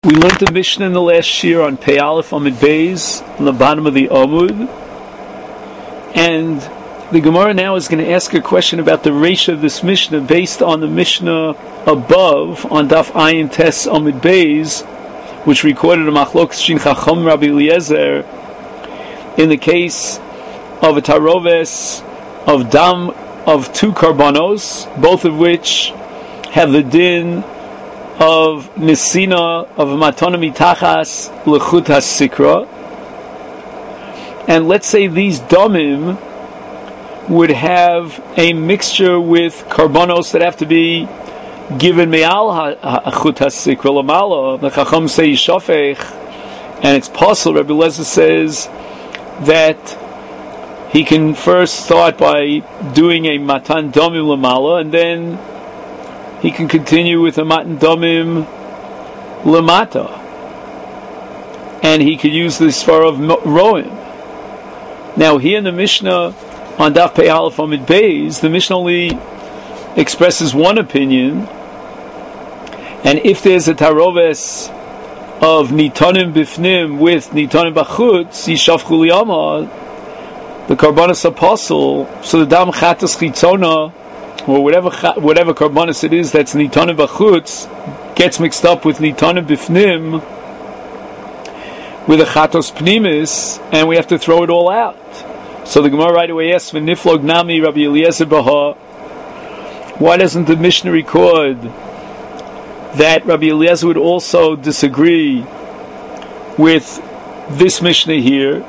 We learned the Mishnah in the last year on Pei Aleph Amud Beis, on the bottom of the Amud. And the Gemara now is going to ask a question about the Reisha of this Mishnah based on the Mishnah above, on Daf Ayin Tes Amud Beis, which recorded a Machlok Shin Chacham Rabbi Eliezer in the case of a Taroves of Dam of two Karbanos, both of which have the din of Nisina, of Matana Mitachas, Lechut HaSikra. And let's say these Domim would have a mixture with Karbanos that have to be given Me'al Chut HaSikra, Lamala. The Chacham say Yishafech, and it's possible. Rabbi Eliezer says that he can first start by doing a Matan Domim Lamala, and then he can continue with a Matan Domim Lamata. And he could use the Sfar of Roim. Now here in the Mishnah, on Daf Pei Aleph Amud Beis, the Mishnah only expresses one opinion. And if there's a Taroves of Nitonim Bifnim with Nitonim Bachutz, Yishafchu Liyama, the Karbanos Apostle, so the Dam Chatas Chitzona, or whatever Karbanos it is that's Nitonim Bachutz, gets mixed up with Nitonim Bifnim, with a Chatos Pnimis, and we have to throw it all out. So the Gemara right away asks, V'niflog Nami Rabbi Eliezer Baha, why doesn't the Mishnah record that Rabbi Eliezer would also disagree with this Mishnah here?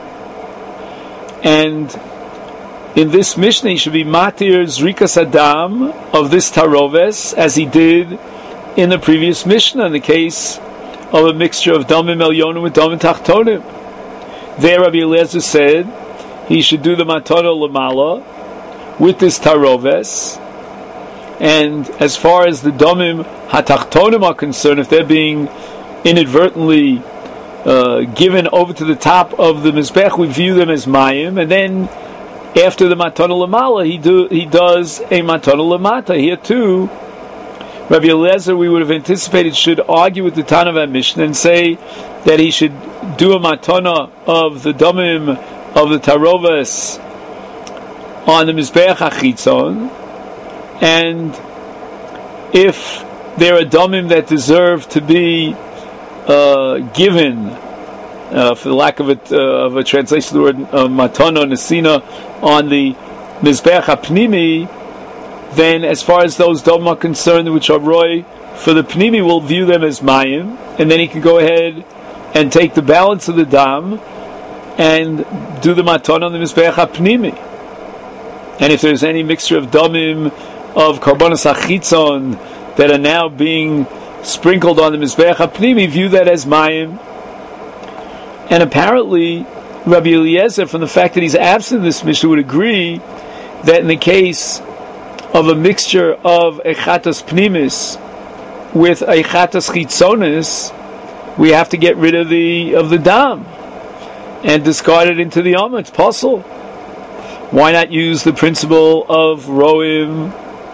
And in this Mishnah, he should be Matir Zrikas Adam of this Taroves, as he did in the previous Mishnah, in the case of a mixture of Damim Elyonim with Damim Tachtonim. There, Rabbi Eliezer said he should do the Matana Lamala with this Taroves. And as far as the Damim HaTachtonim are concerned, if they're being inadvertently given over to the top of the Mizbech, we view them as Mayim, and then after the Matana Lamala, he does a Matana Lamata. Here too, Rabbi Eliezer, we would have anticipated, should argue with the Tana of Mishnah and say that he should do a Matana of the Damim of the Taroves on the Mizbech HaChitzon, and if there are Damim that deserve to be given, for the lack of a translation of the word Matana Nesina, on the Mizbech HaPnimi, then as far as those Dom are concerned, which are Roy for the Pnimi, we'll view them as Mayim, and then he can go ahead and take the balance of the Dam and do the Matana on the Mizbech HaPnimi. And if there's any mixture of Domim of Karbanos HaChitzon that are now being sprinkled on the Mizbech HaPnimi, view that as Mayim. And apparently, Rabbi Eliezer, from the fact that he's absent in this Mishnah, would agree that in the case of a mixture of Echatos Pnimis with Echatos Chitzonis, we have to get rid of the Dam and discard it into the Amma. It's possible. Why not use the principle of Roim?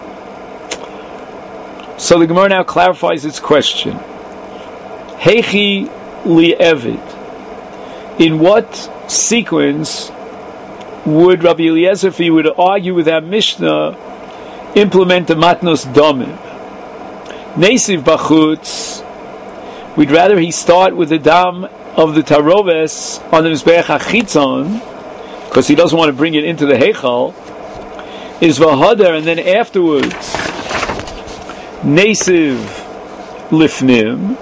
So the Gemara now clarifies its question. Heichi li Evid. In what sequence would Rabbi Eliezer, if he would argue with our Mishnah, implement the Matnos Domim? Nesiv Bachutz, we'd rather he start with the Dam of the Taroves on the Mizbech HaChitzon, because he doesn't want to bring it into the Heichal, is Vahadar, and then afterwards Nesiv Lifnim,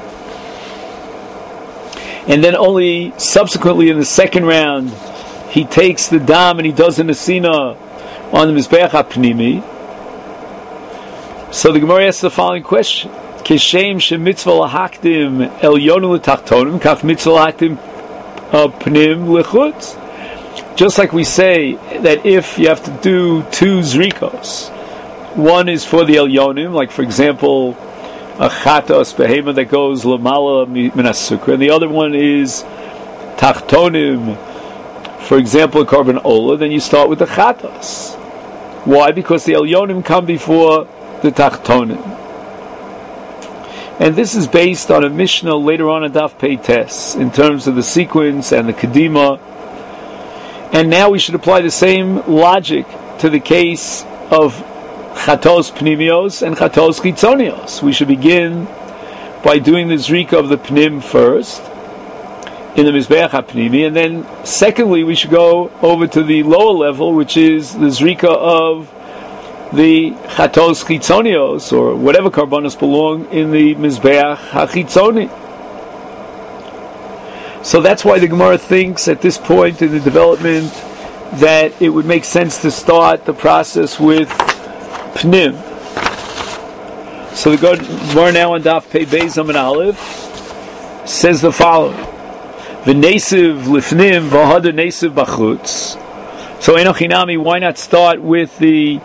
and then only subsequently in the second round he takes the Dam and he does the Nesina on the Mizbech HaPnimi. So the Gemara asks the following question: Keshem shemitzvah lahakdim Elyonu l'tachtonim, kach mitzvah lahakdim pnim lechutz. Just like we say that if you have to do two zrikos, one is for the Elyonim, like for example a chatos behema that goes lamala minasukra, and the other one is tachtonim, for example a korban ola, then you start with the chatos. Why? Because the Elyonim come before the tachtonim. And this is based on a Mishnah later on in Daf Pei Tes, in terms of the sequence and the Kedima. And now we should apply the same logic to the case of Chatos Pnimios and Chatos Chitzonios. We should begin by doing the Zrika of the Pnim first, in the Mizbeach HaPnimi, and then secondly we should go over to the lower level, which is the Zrika of the Chatos Chitzonios, or whatever Karbanos belong in the Mizbeach HaChitzoni. So that's why the Gemara thinks at this point in the development that it would make sense to start the process with Pnim. So the Gemara now on Daf Pei Beis Amud Aleph says the following: V'nesiv lifnim v'hadar nesiv bachutz. So Enoch Hinami, why not start with the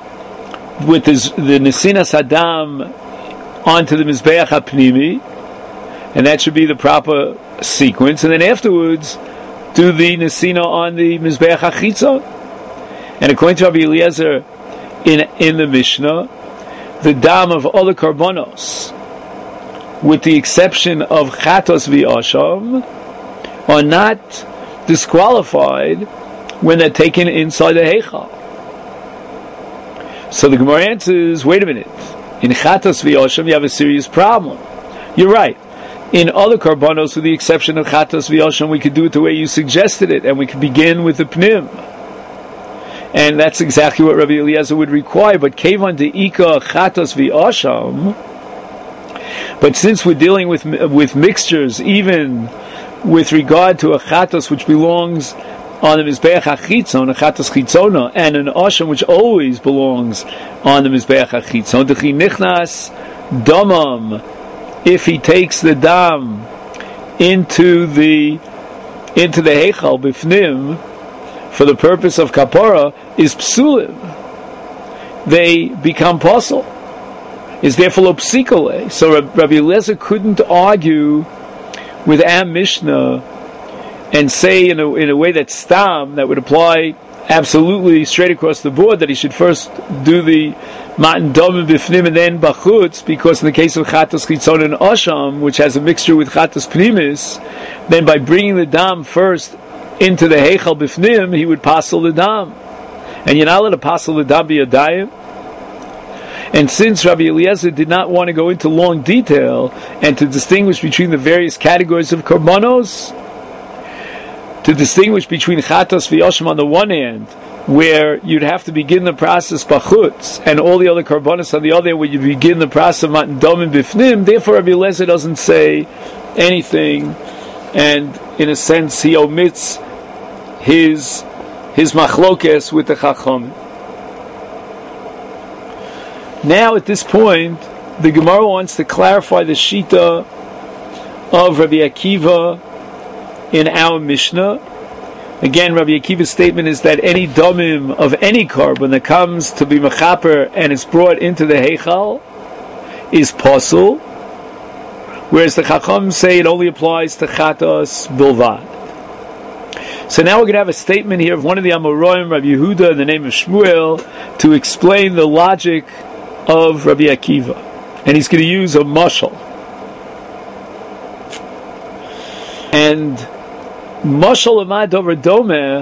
Nesinas Hadam onto the Mizbeach HaPnimi, and that should be the proper sequence, and then afterwards do the Nesina on the Mizbeach HaChitzon. And according to Rabbi Eliezer in the Mishnah, the dam of all the Karbonos, with the exception of Chatos v'Asham, are not disqualified when they're taken inside the Heichal. So the Gemara answers, wait a minute, in Chatos v'Asham you have a serious problem. You're right. In other Karbanos, with the exception of Chatos v'Asham, we could do it the way you suggested it, and we could begin with the Pnim. And that's exactly what Rabbi Eliezer would require. But Kevan de'ika Chatos v'Asham, but since we're dealing with mixtures, even with regard to a Chatos which belongs on the Mizbeach HaChitzon, a Chatos Chitzona, and an Asham which always belongs on the Mizbeach HaChitzon, Dechi Nichnas Damam, if he takes the Dam into the Heichal Bifnim for the purpose of Kapara, is Psulim. They become Posel. Is therefore lo psikole. So Rabbi Eliezer couldn't argue with Am Mishnah and say in a way that's Stam, that would apply absolutely straight across the board, that he should first do the Matan Domim Bifnim and then Bachutz, because in the case of Chatos Chitzon and Asham, which has a mixture with Chatos Pnimis, then by bringing the Dam first into the Heichal Bifnim, he would passel the Dam. And you're not allowed to passel the Dam b'yadayim. And since Rabbi Eliezer did not want to go into long detail and to distinguish between the various categories of Karbanos, to distinguish between Chatos v'Asham on the one hand, where you'd have to begin the process Bachutz, and all the other Karbanos on the other, where you begin the process of Matan Domim Bifnim, therefore Rabbi Eliezer doesn't say anything, and in a sense he omits his machlokes with the Chacham. Now at this point, the Gemara wants to clarify the Shita of Rabbi Akiva in our Mishnah. Again, Rabbi Akiva's statement is that any domim of any carbon that comes to be mechaper and is brought into the Heichal is posel, whereas the Chacham say it only applies to Chatos bilvad. So now we're going to have a statement here of one of the Amoraim, Rabbi Yehuda, in the name of Shmuel, to explain the logic of Rabbi Akiva. And he's going to use a mashal. And mashal amad over domeh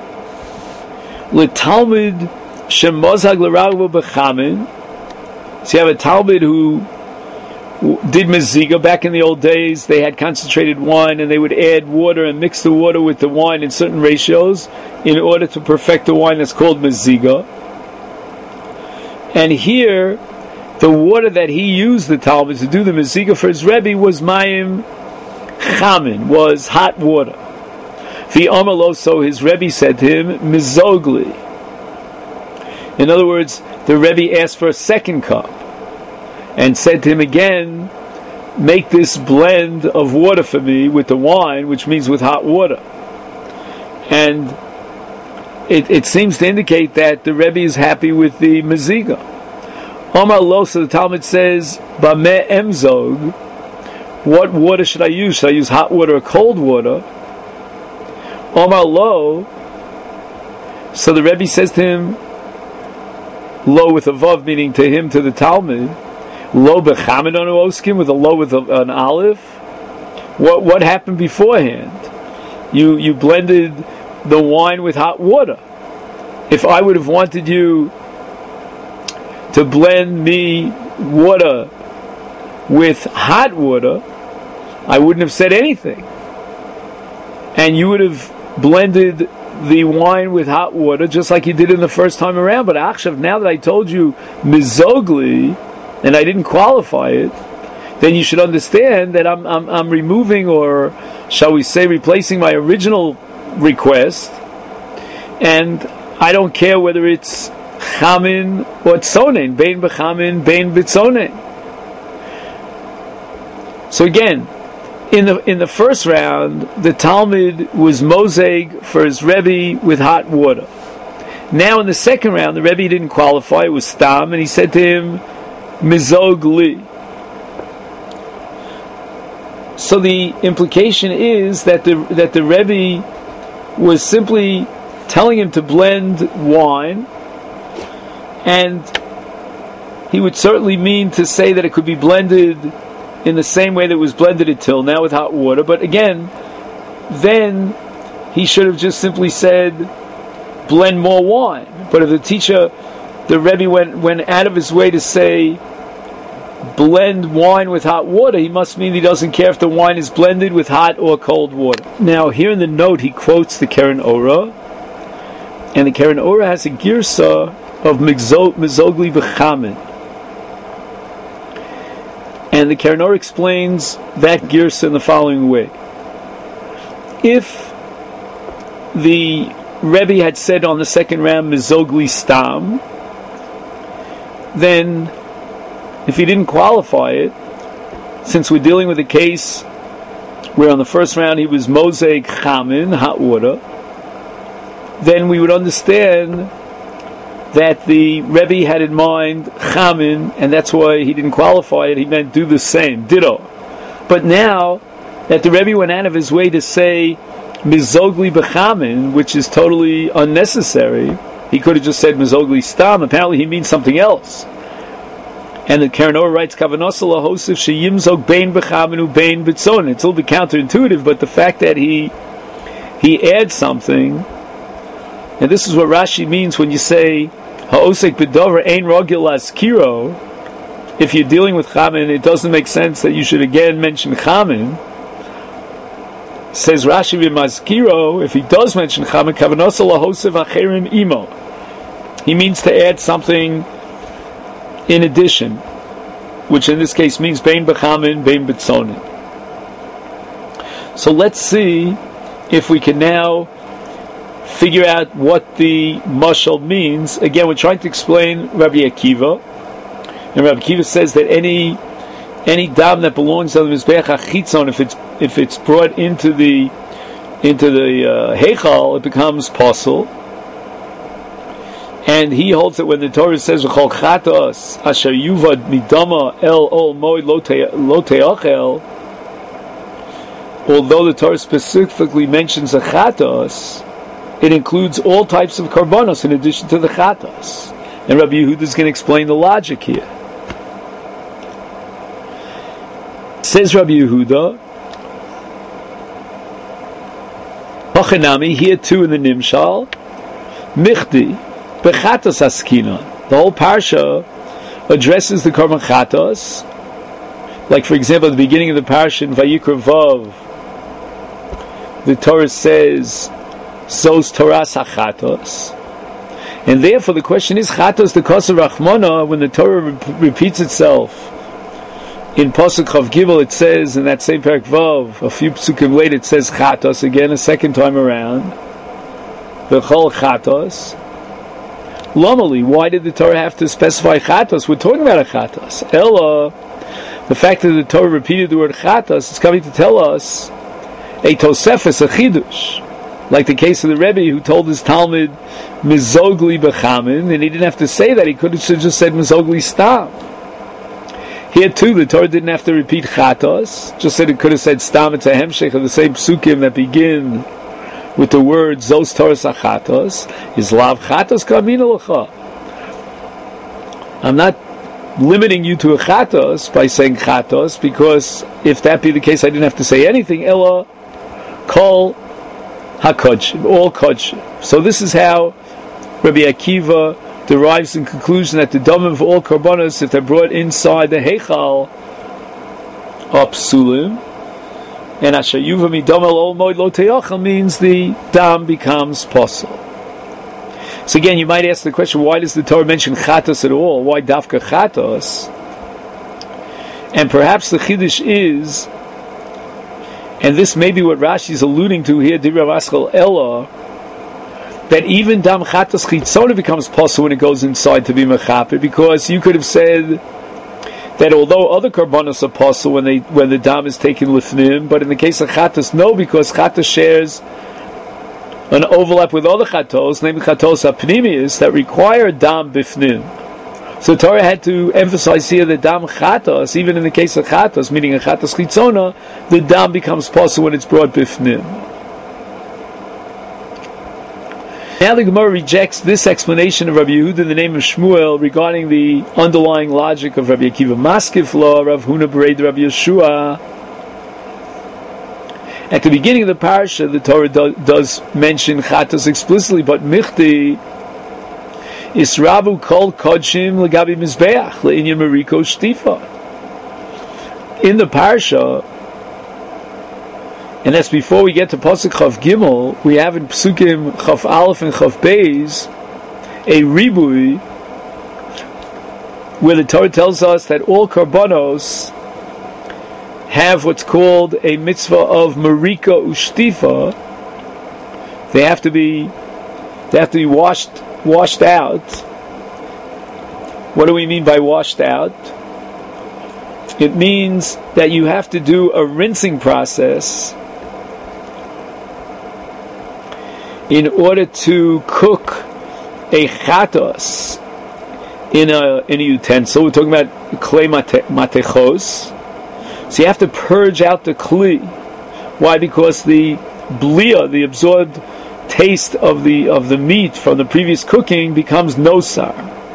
l'talmid shemozhag l'ragvo b'chamin. So you have a talmid who did meziga. Back in the old days, they had concentrated wine, and they would add water and mix the water with the wine in certain ratios in order to perfect the wine that's called meziga. And here, the water that he used, the Talmud, to do the meziga for his Rebbe was mayim chamin, was hot water. The Amalo, so his Rebbe said to him, mizogli. In other words, the Rebbe asked for a second cup and said to him again, make this blend of water for me with the wine, which means with hot water. And it seems to indicate that the Rebbe is happy with the meziga. Omar lo, so the Talmud says, Bameh emzog, what water should I use? Should I use hot water or cold water? Omar lo, so the Rebbe says to him, lo with a vav, meaning to him, to the Talmud, lo bechamin on oskim with a lo with an aleph. What happened beforehand? You blended the wine with hot water. If I would have wanted you to blend me water with hot water, I wouldn't have said anything. And you would have blended the wine with hot water just like you did in the first time around. But Akshav, now that I told you mizogli and I didn't qualify it, then you should understand that I'm removing, or shall we say replacing, my original request, and I don't care whether it's chamin or tzonen, bein b'chamin, bein b'tzonen. So again, in the first round, the Talmud was moseg for his Rebbe with hot water. Now in the second round, the Rebbe didn't qualify; it was stam, and he said to him, "Mizog li." So the implication is that the Rebbe was simply telling him to blend wine, and he would certainly mean to say that it could be blended in the same way that it was blended until now with hot water. But again, then he should have just simply said, blend more wine. But if the Rebbe went out of his way to say, blend wine with hot water, he must mean he doesn't care if the wine is blended with hot or cold water. Now, here in the note, he quotes the Keren Ora, and the Keren Ora has a girsa of mizogli b'chamin. And the Keren Ora explains that girsa in the following way. If the Rebbe had said on the second round, mizogli stam, then if he didn't qualify it, since we're dealing with a case where on the first round he was moseg chamin, hot water, then we would understand that the Rebbe had in mind chamin, and that's why he didn't qualify it. He meant do the same, ditto. But now that the Rebbe went out of his way to say mizogli b'chamin, which is totally unnecessary, he could have just said mizogli stam. Apparently he means something else. And the Keren Ora writes, Kavanos lahosif sheyimzog bein b'chamin u bein b'tzon. It's a little bit counterintuitive, but the fact that he adds something, and this is what Rashi means when you say ha'osek b'dover ein rogil laskiro. If you're dealing with chamin, it doesn't make sense that you should again mention chamin. Says Rashi v'mazkiro, if he does mention chamin, Kavanos lahosif acherim imo. He means to add something in addition, which in this case means bein b'chamin, bein b'tzonin. So let's see if we can now figure out what the mashal means. Again, we're trying to explain Rabbi Akiva, and Rabbi Akiva says that any dam that belongs to the mizbeach hachitzon, if it's brought into the heichal, it becomes pasul. And he holds that when the Torah says "V'chol chatos asher yuvad midama el ol moed lo teachel," although the Torah specifically mentions a chatos, it includes all types of karbanos in addition to the chatos. And Rabbi Yehuda is going to explain the logic here. Says Rabbi Yehuda, Hachanami, here too in the Nimshal, Michdi. Bechatos askinon. The whole parsha addresses the korban chatos. Like, for example, at the beginning of the parsha in Vayikra Vav, the Torah says, "Zos Toras hachatos," and therefore the question is, chatos the koser rachmana. When the Torah repeats itself in Pasuk Chav Gimel, it says in that same Perek Vav, a few psukim later, it says chatos again a second time around. V'chol chatos. Lomali, why did the Torah have to specify chatos? We're talking about a chatos. Ella, the fact that the Torah repeated the word chatos is coming to tell us a tosefes, a chidush, like the case of the Rebbe who told his Talmud mizogli b'chamin, and he didn't have to say that. He could have just said mizogli stam. Here too, the Torah didn't have to repeat chatos; just said it could have said stam. It's a hemshech of the same psukim that begin with the word Zos Toras Achatos, is Lav Chatos Kamina L'cha. I'm not limiting you to a chatos by saying chatos, because if that be the case, I didn't have to say anything. Ella kol hakodshim, all kodshim. So this is how Rabbi Akiva derives the conclusion that the damim of all karbonos, if they're brought inside the heichal, are psulim, and asher yuva midam el ol moed lo teachal means the dam becomes posel. So again, you might ask the question, why does the Torah mention chatos at all? Why dafka chatos? And perhaps the chiddush is, and this may be what Rashi is alluding to here, Dibra Vaschal Ella, that even dam chatos chitzona becomes possible when it goes inside to be mechaper, because you could have said that although other karbanos are possible when the dam is taken lifnim, but in the case of chatos, no, because chatos shares an overlap with other chatos, namely chatos apnimius, that require dam bifnim. So Torah had to emphasize here that dam chatos, even in the case of chatos, meaning a chatos chitzona, the dam becomes possible when it's brought bifnim. Now the Gemara rejects this explanation of Rabbi Yehuda in the name of Shmuel regarding the underlying logic of Rabbi Akiva. Maskif law, Rav Huna Bereid Rabbi Yeshua. At the beginning of the parasha, the Torah does mention chatos explicitly, but michti isravu kol kodshim legabi mizbeach leinyan mariko shtifa. In the parasha, and that's before we get to Pasuk Chav Gimel, we have in Psukim Chav Aleph and Chav Beis a ribui where the Torah tells us that all karbonos have what's called a mitzvah of marika ushtifa. They have to be washed out. What do we mean by washed out? It means that you have to do a rinsing process in order to cook a chatos in a utensil. We're talking about klei matechos. So you have to purge out the kli. Why? Because the blia, the absorbed taste of the meat from the previous cooking, becomes nosar.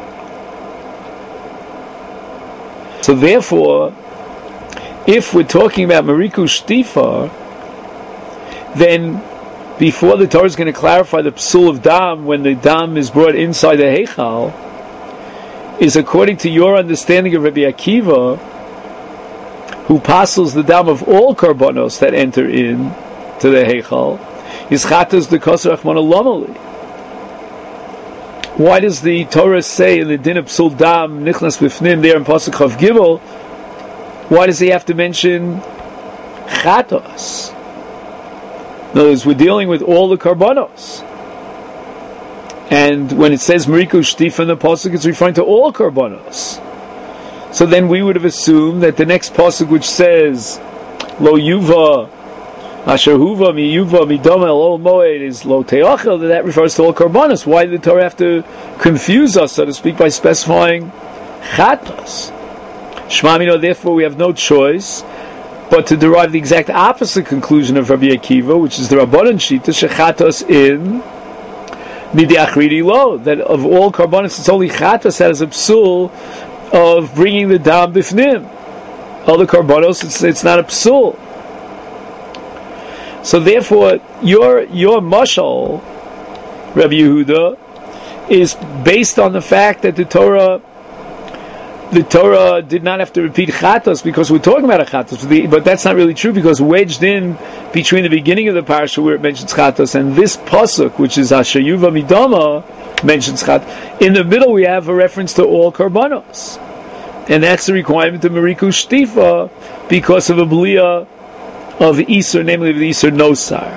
So therefore, if we're talking about mariku shtifa, then before the Torah is going to clarify the psul of dam, when the dam is brought inside the heichal, is according to your understanding of Rabbi Akiva, who passes the dam of all karbonos that enter in to the heichal, is chatos the kosar achmana lomali. Why does the Torah say in the din of psul dam nichnas bifnim there in Pasuk Chav Gimel? Why does he have to mention chatos? In other words, we're dealing with all the karbonos, and when it says mariku shtifa in the pasuk, it's referring to all karbonos. So then we would have assumed that the next pasuk, which says lo yuva asher huva mi yuva mi dama el ol moed, is lo teachel, that refers to all karbonos. Why did the Torah have to confuse us, so to speak, by specifying chatos? Shmamino, therefore we have no choice but to derive the exact opposite conclusion of Rabbi Akiva, which is the Rabbanan Shita, shechatos in midi achridi lo, that of all karbonos, it's only chatos that has a psul of bringing the dam bifnim. Other karbonos, it's not a psul. So therefore, your mashal, Rabbi Yehuda, is based on the fact that the Torah did not have to repeat chatos because we're talking about a chatos, but that's not really true, because wedged in between the beginning of the parasha where it mentions chatos and this pasuk, which is asher yuva midama, mentions chatos, in the middle we have a reference to all karbanos, and that's the requirement of mariku shtifa because of a blia of Isur, namely of the Isur nosar.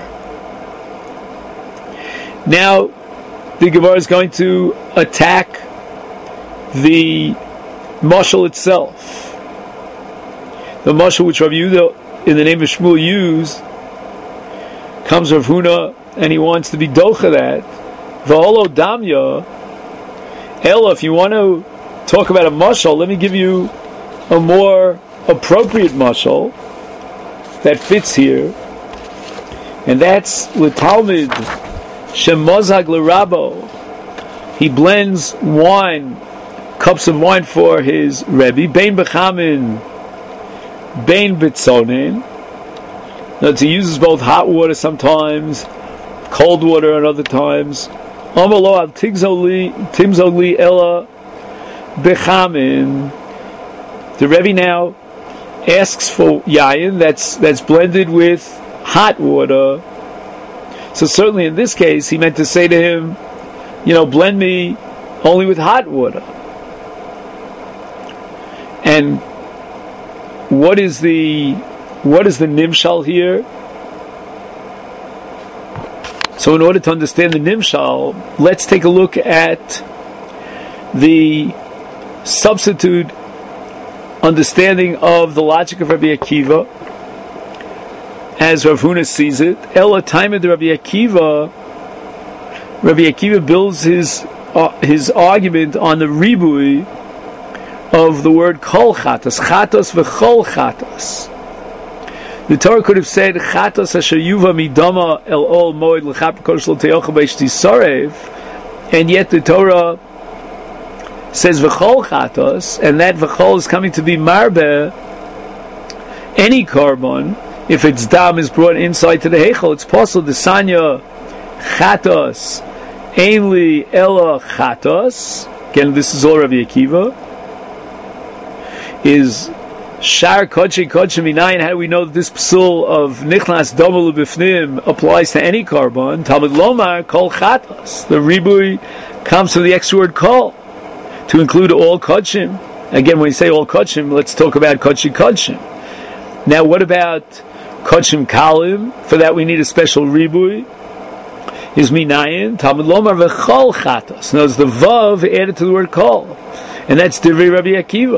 Now the Gemara is going to attack the mashal itself. The mashal which Rabbi Yehuda in the name of Shmuel used comes Rav Huna, and he wants to be docha that v'holo damya ela. If you want to talk about a mashal, let me give you a more appropriate mashal that fits here, and that's l'talmid shemozag l'rabo. He blends wine cups of wine for his Rebbe. Bein bechamin, bein bitzonin. Now, he uses both hot water sometimes, cold water at other times. Amalo al timzoli ella bechamin. The Rebbe now asks for yayin that's blended with hot water. So certainly in this case, he meant to say to him, blend me only with hot water. And what is the nimshal here? So in order to understand the nimshal, let's take a look at the substitute understanding of the logic of Rabbi Akiva as Rav Huna sees it. Ela time of Rabbi Akiva builds his argument on the ribui of the word kol chatas v'chol chatas. The Torah could have said chatas asher yuva midama el ol moed l'chap kodesh l'teyocha b'eshti sarev, and yet the Torah says v'chol chatas, and that v'chol is coming to be marbe any carbon. If its dam is brought inside to the heichal, it's possible the sanya chatas ainli ella chatas. Again, this is all Rabbi Akiva. Is shar kodshei kodshei minayin? How do we know that this psul of nichnas damul b'fnim applies to any carbon? Talmud lomar kol chatas. The ribui comes from the extra word kol to include all kodshim. Again, when we say all kodshim, let's talk about kodshei kodshim. Now, what about kodshim kalim? For that, we need a special ribui. Is minayin Talmud lomar v'chol chatas. Notice the vav added to the word kol, and that's divrei Rabbi Akiva.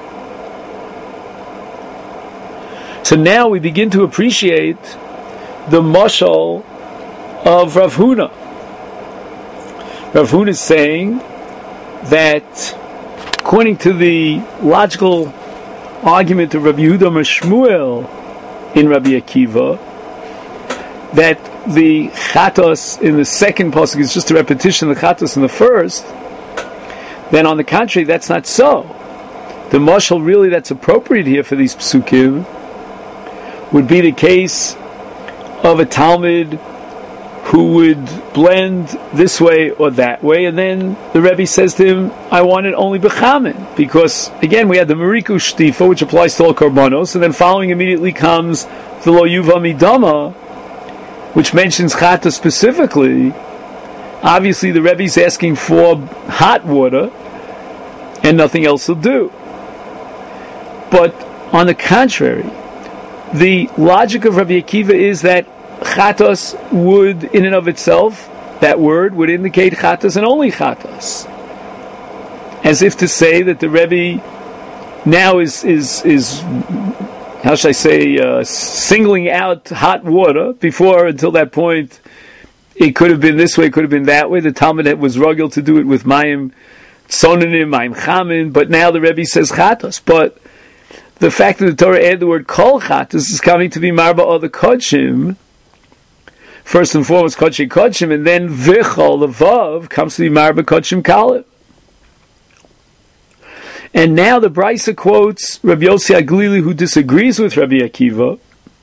So now we begin to appreciate the mashal of Rav Huna. Rav Huna is saying that, according to the logical argument of Rabbi Yehuda Shmuel in Rabbi Akiva, that the chatos in the second pasuk is just a repetition of the chatos in the first, then on the contrary, that's not so. The mashal really that's appropriate here for these psukim would be the case of a Talmud who would blend this way or that way, and then the Rebbe says to him, I want it only bechamin, because again we had the Mariku Shtifa, which applies to all karbanos, and then following immediately comes the Lo Yuva Midama, which mentions chata specifically. Obviously the Rebbe is asking for hot water, and nothing else will do. But on the contrary, the logic of Rabbi Akiva is that chatos would, in and of itself, that word would indicate chatos and only chatos, as if to say that the Rebbe now is how should I say, singling out hot water. Before, until that point, it could have been this way, it could have been that way. The Talmud was rugged to do it with mayim tsonanim, mayim chamin, but now the Rebbe says chatos. But the fact that the Torah added the word kol chatas is coming to be marba or the kodshim. First and foremost, kodshei kodshim, and then vichol, the vav, comes to be marba kodshim kalim. And now the Brisa quotes Rabbi Yossi Haglili, who disagrees with Rabbi Akiva.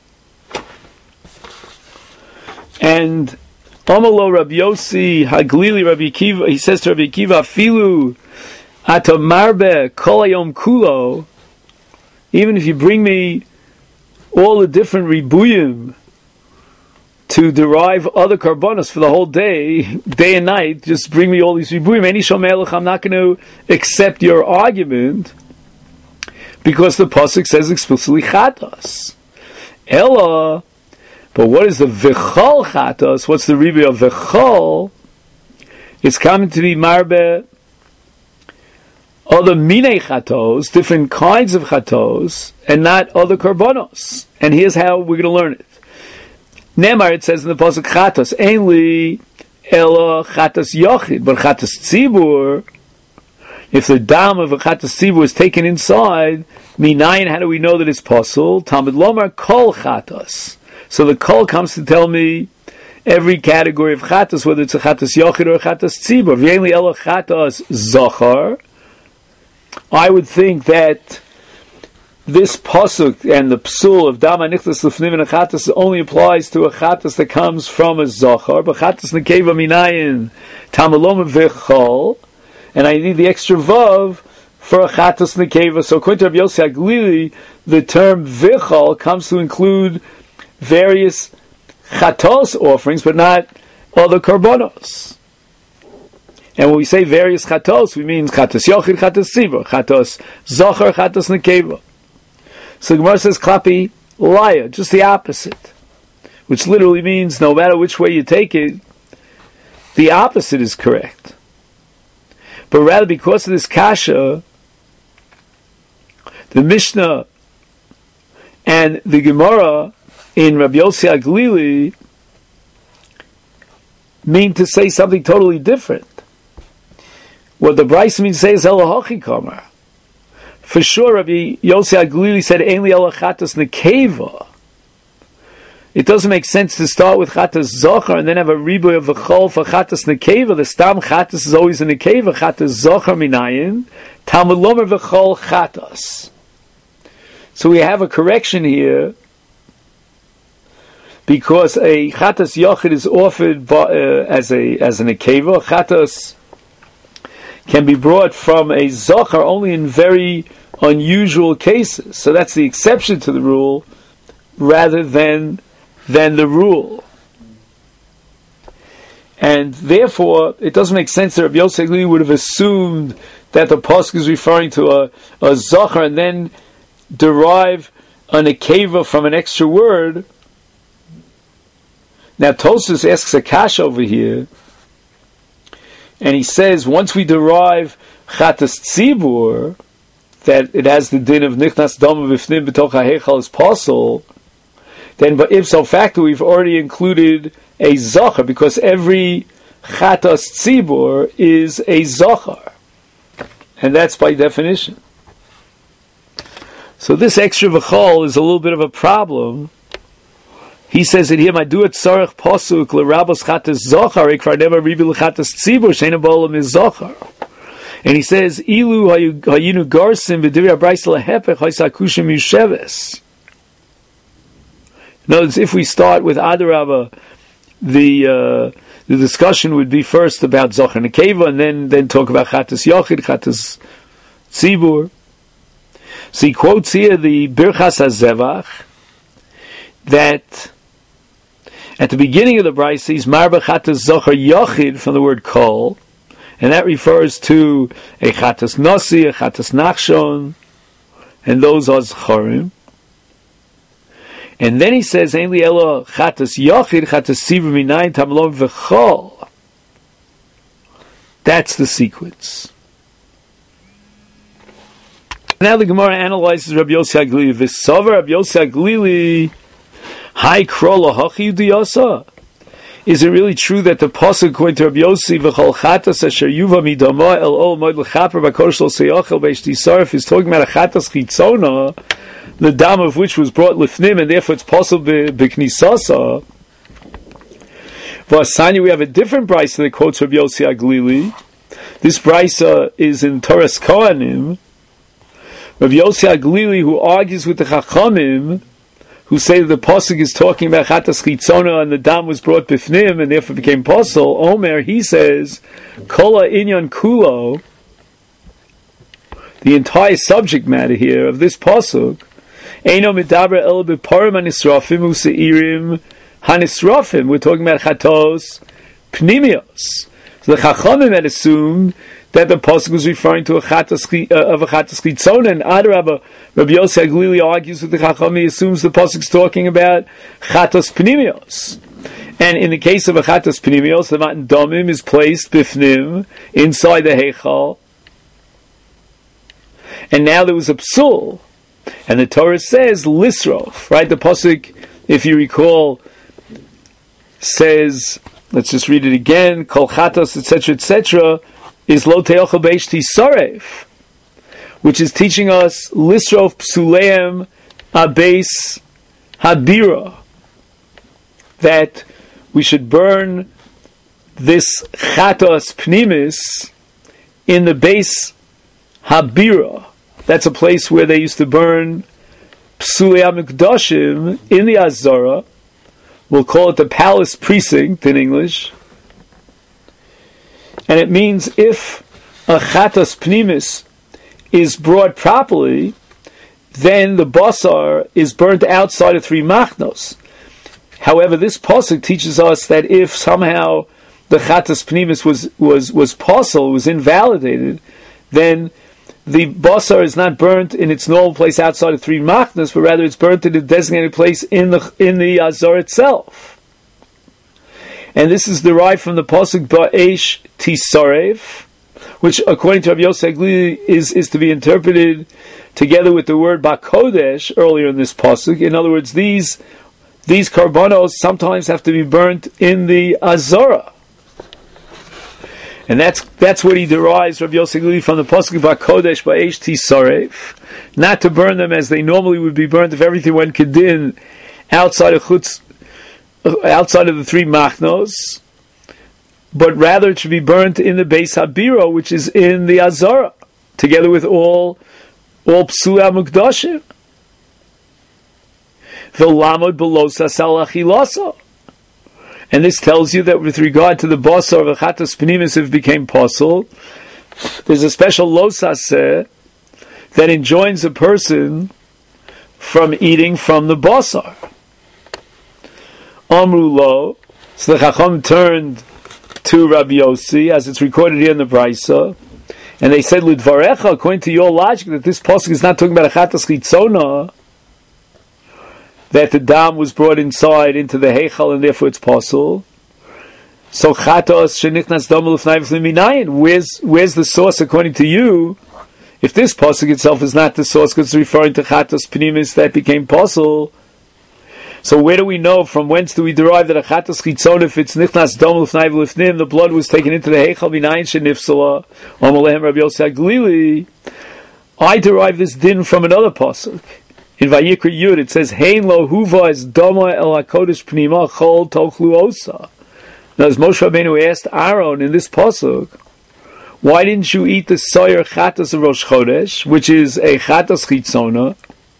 And Amalo Rabbi Yossi Haglili, Rabbi Akiva, he says to Rabbi Akiva, Afilu atamarbe kol hayom kulo, even if you bring me all the different ribuyim to derive other karbonos for the whole day, day and night, just bring me all these ribuyim, any shomelech, I'm not going to accept your argument, because the pasuk says explicitly chatas. Ella, but what is the v'chol chatas? What's the ribuy of v'chol? It's coming to be marbe other minei chatos, different kinds of chatos, and not other karbonos. And here's how we're going to learn it. Nemar, it says in the pasuk chatos, ainli ela chatos yochid, but chatos tzibur, if the dam of a chatos tzibur is taken inside, minayin, how do we know that it's possible? Talmud lomar kol chatos. So the kol comes to tell me every category of chatos, whether it's a chatos yochid or a chatos tzibur. V'ainli ela chatos zachar, I would think that this pasuk and the psul of Dama Nichtas Lefnim and Achatas only applies to a Chatas that comes from a Zachar, but Chatas Nekeva Minayin Tamalom V'chol, and I need the extra Vav for a Chatas Nekeva. So according to Rabbi Yossi Aglili, the term V'chol comes to include various Chatos offerings, but not other Karbonos. And when we say various Chatos, we mean Chatos Yochid, Chatos Tzibur, Chatos Zachar, Chatos Nekeva. So Gemara says Klapi Laya, just the opposite, which literally means no matter which way you take it, the opposite is correct. But rather because of this kasha, the Mishnah and the Gemara in Rabbi Yossi Aglili mean to say something totally different. What the Bryce means to say is Elahochi Kamar. For sure, Rabbi Yossi Aglili said, Ein li ela chatas nekeva. It doesn't make sense to start with chatas zochar and then have a riboy of v'chol for chatas nekeva. The stam chatas is always a nekeva. Chatas zochar minayin. Talmud lomer v'chol chatas. So we have a correction here because a chatas yochid is offered as a nekeva. Chatas can be brought from a zochar only in very unusual cases. So that's the exception to the rule rather than the rule. And therefore, it doesn't make sense that Rabbi Yossi Aglili would have assumed that the pasuk is referring to a zochar and then derive an akeva from an extra word. Now Tosfos asks a kasha over here, and he says, once we derive Chatas Tzibur, that it has the din of Nichnas Dama V'fnim B'toch HaHeichal is possible, then ipso facto we've already included a Zachar, because every Chatas Tzibur is a Zachar. And that's by definition. So this extra V'chol is a little bit of a problem. He says it here, Madu et Tzarech Posuk L'Rabos Chatas Zochar Ikvar Never Ribi L'Chatas Tzibur Sheina B'Olam is Zochar. And he says, Ilu Hayinu Garsim V'Diri HaBrais L'Hepech Haysakushim Yusheves. In other words, if we start with Adarabba, the discussion would be first about Zochar Nekeva and then talk about Chatas Yochid, Chatas Tzibur. So he quotes here the Birchas HaZevach, that at the beginning of the Bryce, he's Marba Chatas Zochar Yochid from the word Kol, and that refers to a Chatas Nosi, a Chatas Nachshon, and those are Zocharim. And then he says, Ein li elo Chatas Yochid, Chatas Tzibur Minayin Tamlom V'chol. That's the sequence. Now the Gemara analyzes Rabbi Yossi Aglili. V'sover Rabbi Yossi Aglili Hai krola hachi diyasa. Is it really true that the pasuk according to Rabbi Yossi v'chol chatas asher yuva midama el ol moed l'chaper b'kodesh lo seyachel b'eshti sarf is talking about a chatas chitzona, the dam of which was brought lifnim, and therefore it's possible b'knisasa. V'asanya, we have a different brisa that quotes Rabbi Yossi Aglili. This brisa is in Toras Kohanim. Rabbi Yossi Aglili, who argues with the Chachamim, who say that the pasuk is talking about Chatas Chitzona and the dam was brought bifnim and therefore became posel. Omer, he says, Kola inyan kulo, the entire subject matter here of this pasuk, Eino midaber el beparim hanisrafim useirim hanisrafim. We're talking about Chatos Pnimios. So the Chachamim had assumed that the pasuk was referring to a chatas chitzona, and Adarabba, Rabbi Yossi Aglili argues with the Chacham. He assumes the pasuk is talking about chatas pnimios, and in the case of a chatas pnimios, the matan damim is placed bifnim inside the heichal, and now there was a psul, and the Torah says lisrof. Right, the pasuk, if you recall, says, let's just read it again: kol chatas, etc., etc. is lo teochel beishti saref, which is teaching us lisrof psuleim abeis habira, that we should burn this chatos pnimis in the base Habira. That's a place where they used to burn Psulei HaMikdashim in the Azara. We'll call it the palace precinct in English. And it means if a Chatas Pnimis is brought properly, then the basar is burnt outside of 3 machnos. However, this pasuk teaches us that if somehow the Chatas Pnimis was possible, was invalidated, then the basar is not burnt in its normal place outside of 3 machnos, but rather it's burnt in a designated place in the azar itself. And this is derived from the pasuk Ba'esh Tisarev, which according to Rabbi Yosef Glili is to be interpreted together with the word Bakodesh earlier in this pasuk. In other words, these karbanos sometimes have to be burnt in the azara. And that's what he derives, Rabbi Yosef Glili, from the pasuk Bakodesh Ba'esh Tisarev, not to burn them as they normally would be burnt if everything went kedin outside of the 3 machnos, but rather it should be burnt in the Beis Habira, which is in the Azara, together with all Psulei HaMikdashim. V'lamod belosa salachilasa. And this tells you that with regard to the basar of a Chatas Pnimis, if it became possible, there's a special losaseh that enjoins a person from eating from the basar. Amru lo, so the Chacham turned to Rabbi Yossi, as it's recorded here in the Brisa, and they said, L'dvarecha, according to your logic, that this pasuk is not talking about a Chatas Chitzona, that the dam was brought inside into the Heichal, and therefore it's possible. So Chatas shenichnas dam l'fnai v'minayin. Where's the source according to you? If this pasuk itself is not the source, because it's referring to Chatas Pnimis that became possible. So where do we know, from whence do we derive that a Chatas Chitzon, if it's Nichnas Dom L'fnai V'Lifnim, the blood was taken into the Heichal Minayin Shenifsala, Omalehem Rabbi Yosef Glili? I derive this din from another pasuk. In Vayikra Yud it says, Hein lo huva es doma el HaKodesh Pnima chol tochlu osa. Now as Moshe Rabbeinu asked Aaron in this pasuk, why didn't you eat the soyer Chatas of Rosh Chodesh, which is a Chatas Chitzona?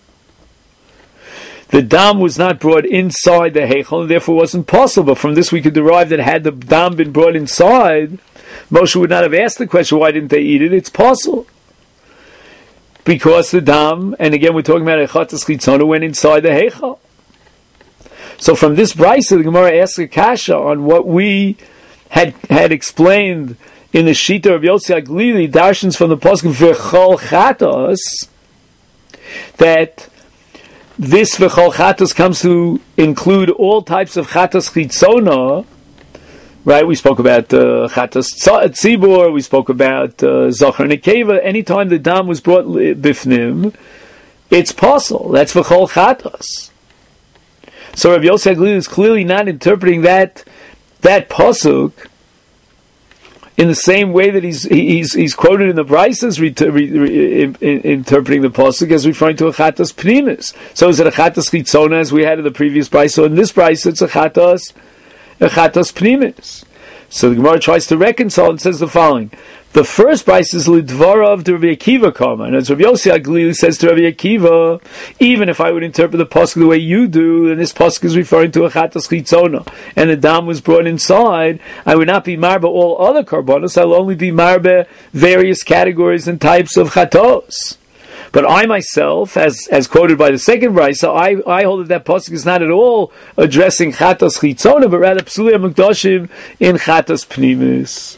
The dam was not brought inside the Heichal, and therefore wasn't possible. But from this we could derive that had the dam been brought inside, Moshe would not have asked the question, why didn't they eat it? It's possible. Because the dam, and again we're talking about a Chatas Chitzona, went inside the Heichal. So from this brisa, the Gemara asks a kasha on what we had explained in the Shita of Yossi Aglili, darshans from the pasuk V'chol Chatas, that this V'chol Chatas comes to include all types of Chatas Chitzona, right? We spoke about Chatas Tzibur, we spoke about Zocher Nekeva. Anytime the dam was brought bifnim, it's possible. That's V'chol Chatas. So Rabbi Yosef Glili is clearly not interpreting that pasuk in the same way that he's quoted in the Brisas, interpreting the pasuk as referring to a Chatas Pnimis. So is it a Chatas Chitzona as we had in the previous Brisa? So in this Brisa it's a Chatas Pnimis. So the Gemara tries to reconcile and says the following: the first Brisa is Lidvara of the Rabbi Akiva Kama, and as Rabbi Yossi Aglili says to Rabbi Akiva, even if I would interpret the pasuk the way you do, and this pasuk is referring to a Chatas Chitzona, and the dam was brought inside, I would not be marba all other karbonos. I'll only be marba various categories and types of chatos. But I myself, as quoted by the second Brisa, I hold that pasuk is not at all addressing Chatas Chitzona, but rather Psulei HaMikdashim in Chatas Pnimis.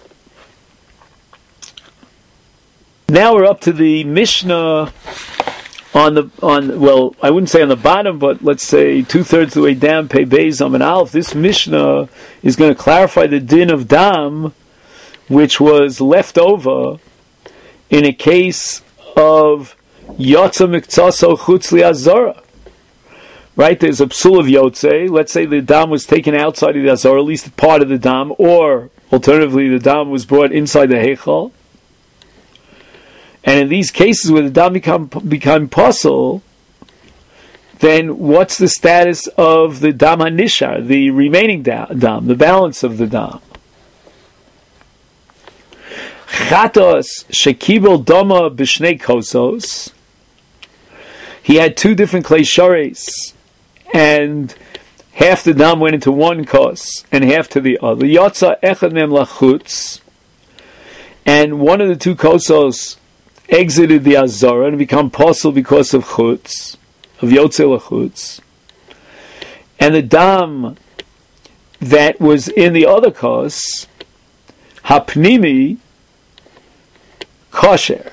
Now we're up to the Mishnah well, I wouldn't say on the bottom, but let's say 2/3 of the way down, Pei Beis Amud Aleph. This Mishnah is going to clarify the din of dam, which was left over in a case of Yotza Mikzaso Chutz Li'Azara. Right, there's a psul of Yotze. Let's say the dam was taken outside of the Azara, at least part of the dam, or alternatively the dam was brought inside the Heichal. And in these cases where the dam become pasul, then what's the status of the dam hanishar, the remaining dam, the balance of the dam? chatos shekibel doma b'shnei kosos. He had two different klei shares, and half the dam went into one kos and half to the other. Yotza echad mem lachutz, and one of the two kosos exited the azara and become possible because of chutz, of yotze lachutz, and the dam that was in the other kos, hapnimi, kosher.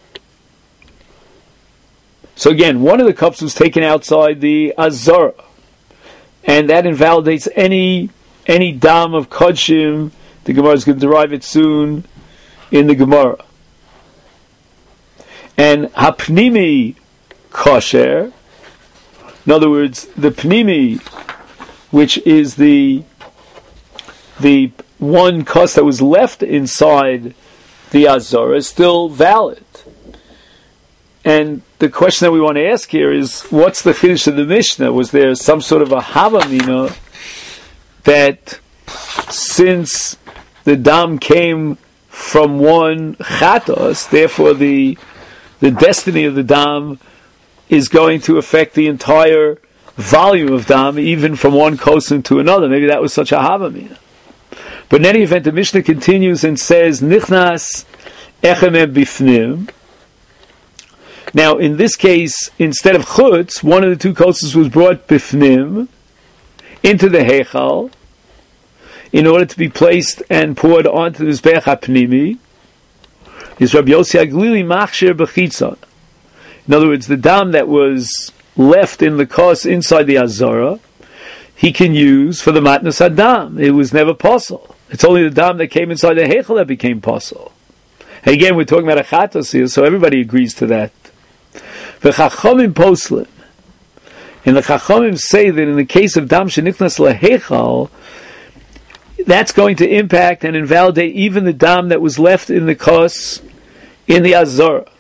So again, one of the cups was taken outside the azara, and that invalidates any dam of kodshim. The Gemara is going to derive it soon in the Gemara. And hapnimi kosher, in other words, the pnimi, which is the one kos that was left inside the azara, is still valid. And the question that we want to ask here is, what's the chiddush of the Mishnah? Was there some sort of a havamina that since the dam came from one chatos, therefore the destiny of the dam is going to affect the entire volume of dam, even from one kosin to another? Maybe that was such a havamina. But in any event, the Mishnah continues and says, Nichnas echem bifnim. Now, in this case, instead of chutz, one of the two kosses was brought bifnim into the heichal in order to be placed and poured onto the mizbeach hapnimi. Is Rabbi Yossi Aglili machshir b'chitzon. In other words, the dam that was left in the kos inside the azara, he can use for the matnas adam. It was never possible. It's only the dam that came inside the heichal that became possible. And again, we're talking about a chatos here, so everybody agrees to that. The Chachamim poslim, and the Chachamim say that in the case of dam shenichnas leheichal, that's going to impact and invalidate even the dam that was left in the kos in the azara.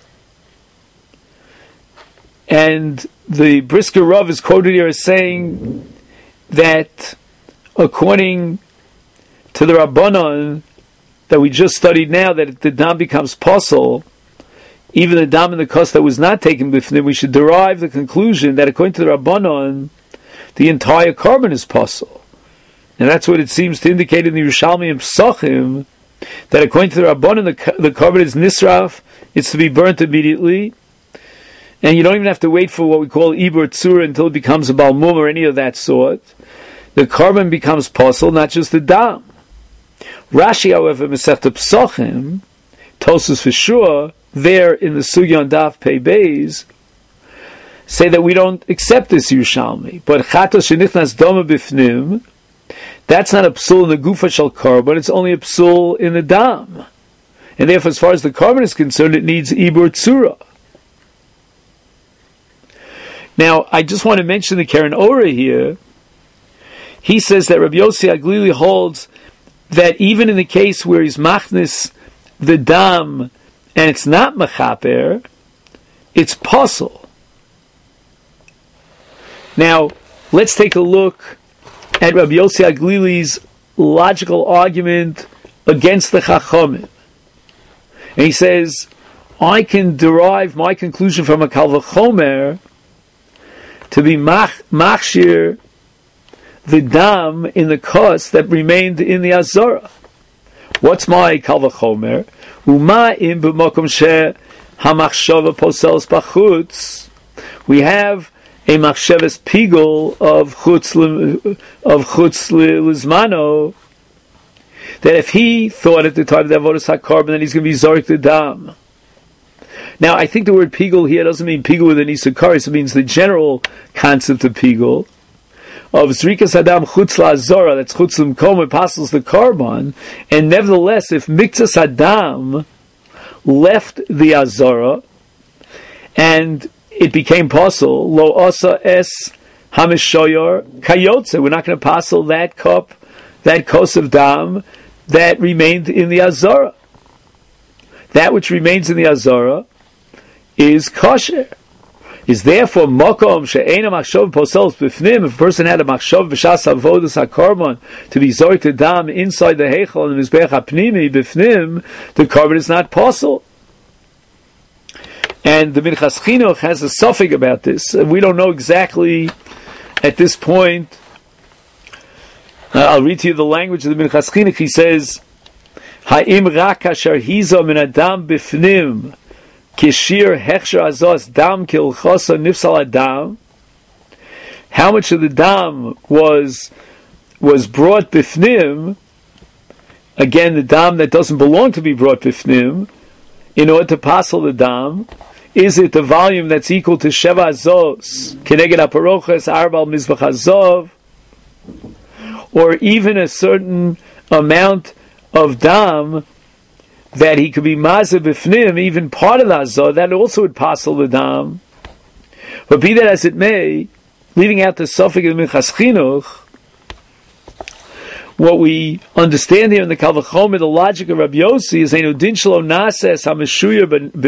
And the Brisker Rav is quoted here as saying that according to the Rabbanon that we just studied now, that the dam becomes posel, even the dam in the kos that was not taken b'fnim, we should derive the conclusion that according to the Rabbanon, the entire carbon is posel. And that's what it seems to indicate in the Yerushalmi and Psachim, that according to the Rabbanon, the carbon is nisraf, it's to be burnt immediately, and you don't even have to wait for what we call ibur tzura until it becomes a balmum or any of that sort. The carbon becomes posel, not just the dam. Rashi, however, Masechta Psachim, tells us for sure, there in the Sugya on Daf Pei Beis, say that we don't accept this Yerushalmi. But Chatos Shenichnas Doma Bifnim, that's not a psul in the Gufa Shel Carbon, it's only a psul in the Dam. And therefore, as far as the carbon is concerned, it needs Ibur Tzura. Now, I just want to mention the Karen Ora here. He says that Rabbi Yossi Aglili holds that even in the case where he's machnis the dam and it's not mechaper, it's posel. Now, let's take a look at Rabbi Yossi Aglili's logical argument against the Chachamim. And he says, I can derive my conclusion from a Kal V'chomer to be machshir the dam in the kos that remained in the azara. What's my Kal V'chomer? Uma im b'mokom she hamachshava posels b'chutz. We have a machsheves pigul of chutz lizmano, that if he thought at the time of the avodas hakarbon that he's going to be zorik the dam. Now, I think the word pigul here doesn't mean pigul with an isakaris. It means the general concept of pigul, of zrikas adam chutz la'azora, that's chutz l'mkom, it passes the carbon, and nevertheless, if mikzas adam left the azora, and it became pasul, lo asa es hamishoyor kayotze, we're not going to pasul that cup, that kos of dam, that remained in the azora. That which remains in the azora is kosher. is therefore mokom she'ena machshov posels b'fnim. If a person had a machshov b'shas avodas hakorban to be zoyt to dam inside the heichal and the mizbeach hapnimi b'fnim, the korban is not posel. And the Minchas Chinuch has a suffix about this. We don't know exactly at this point. I'll read to you the language of the Minchas Chinuch. He says, "Ha'im rak asher hizo min adam b'fnim kishir hechsher azos dam kilchosa nifsal adam." How much of the dam was brought b'fnim? Again, the dam that doesn't belong to be brought b'fnim, in order to passel the dam. Is it the volume that's equal to Sheva Azos, Keneged Aparoches, Arbal Mizbach Azov, or even a certain amount of dam that he could be Mazeh B'fnim, even part of the Azov, that also would passel the dam. But be that as it may, leaving out the suffix of the Minchas Chinuch, what we understand here in the Kal Vachomer, the logic of Rabbi Yossi is Einu din shelo nases hameshuyer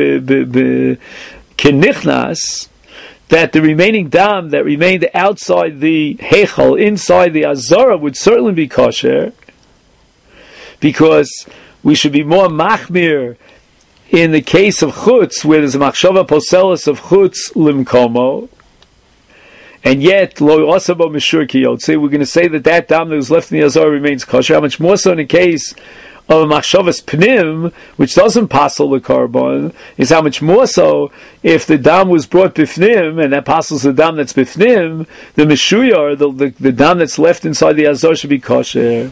kenichnas, that the remaining dam that remained outside the heichal, inside the azara, would certainly be kosher, because we should be more machmir in the case of chutz, where there's a machshava poselis of chutz limkomo. And yet, lo osabo mishur kiyotze, we're going to say that dam that was left in the azar remains kosher. How much more so in the case of a machshavas pnim, which doesn't passel the korban, is how much more so if the dam was brought bifnim, and that passels the dam that's bifnim, the mishuyar, the dam that's left inside the azar should be kosher.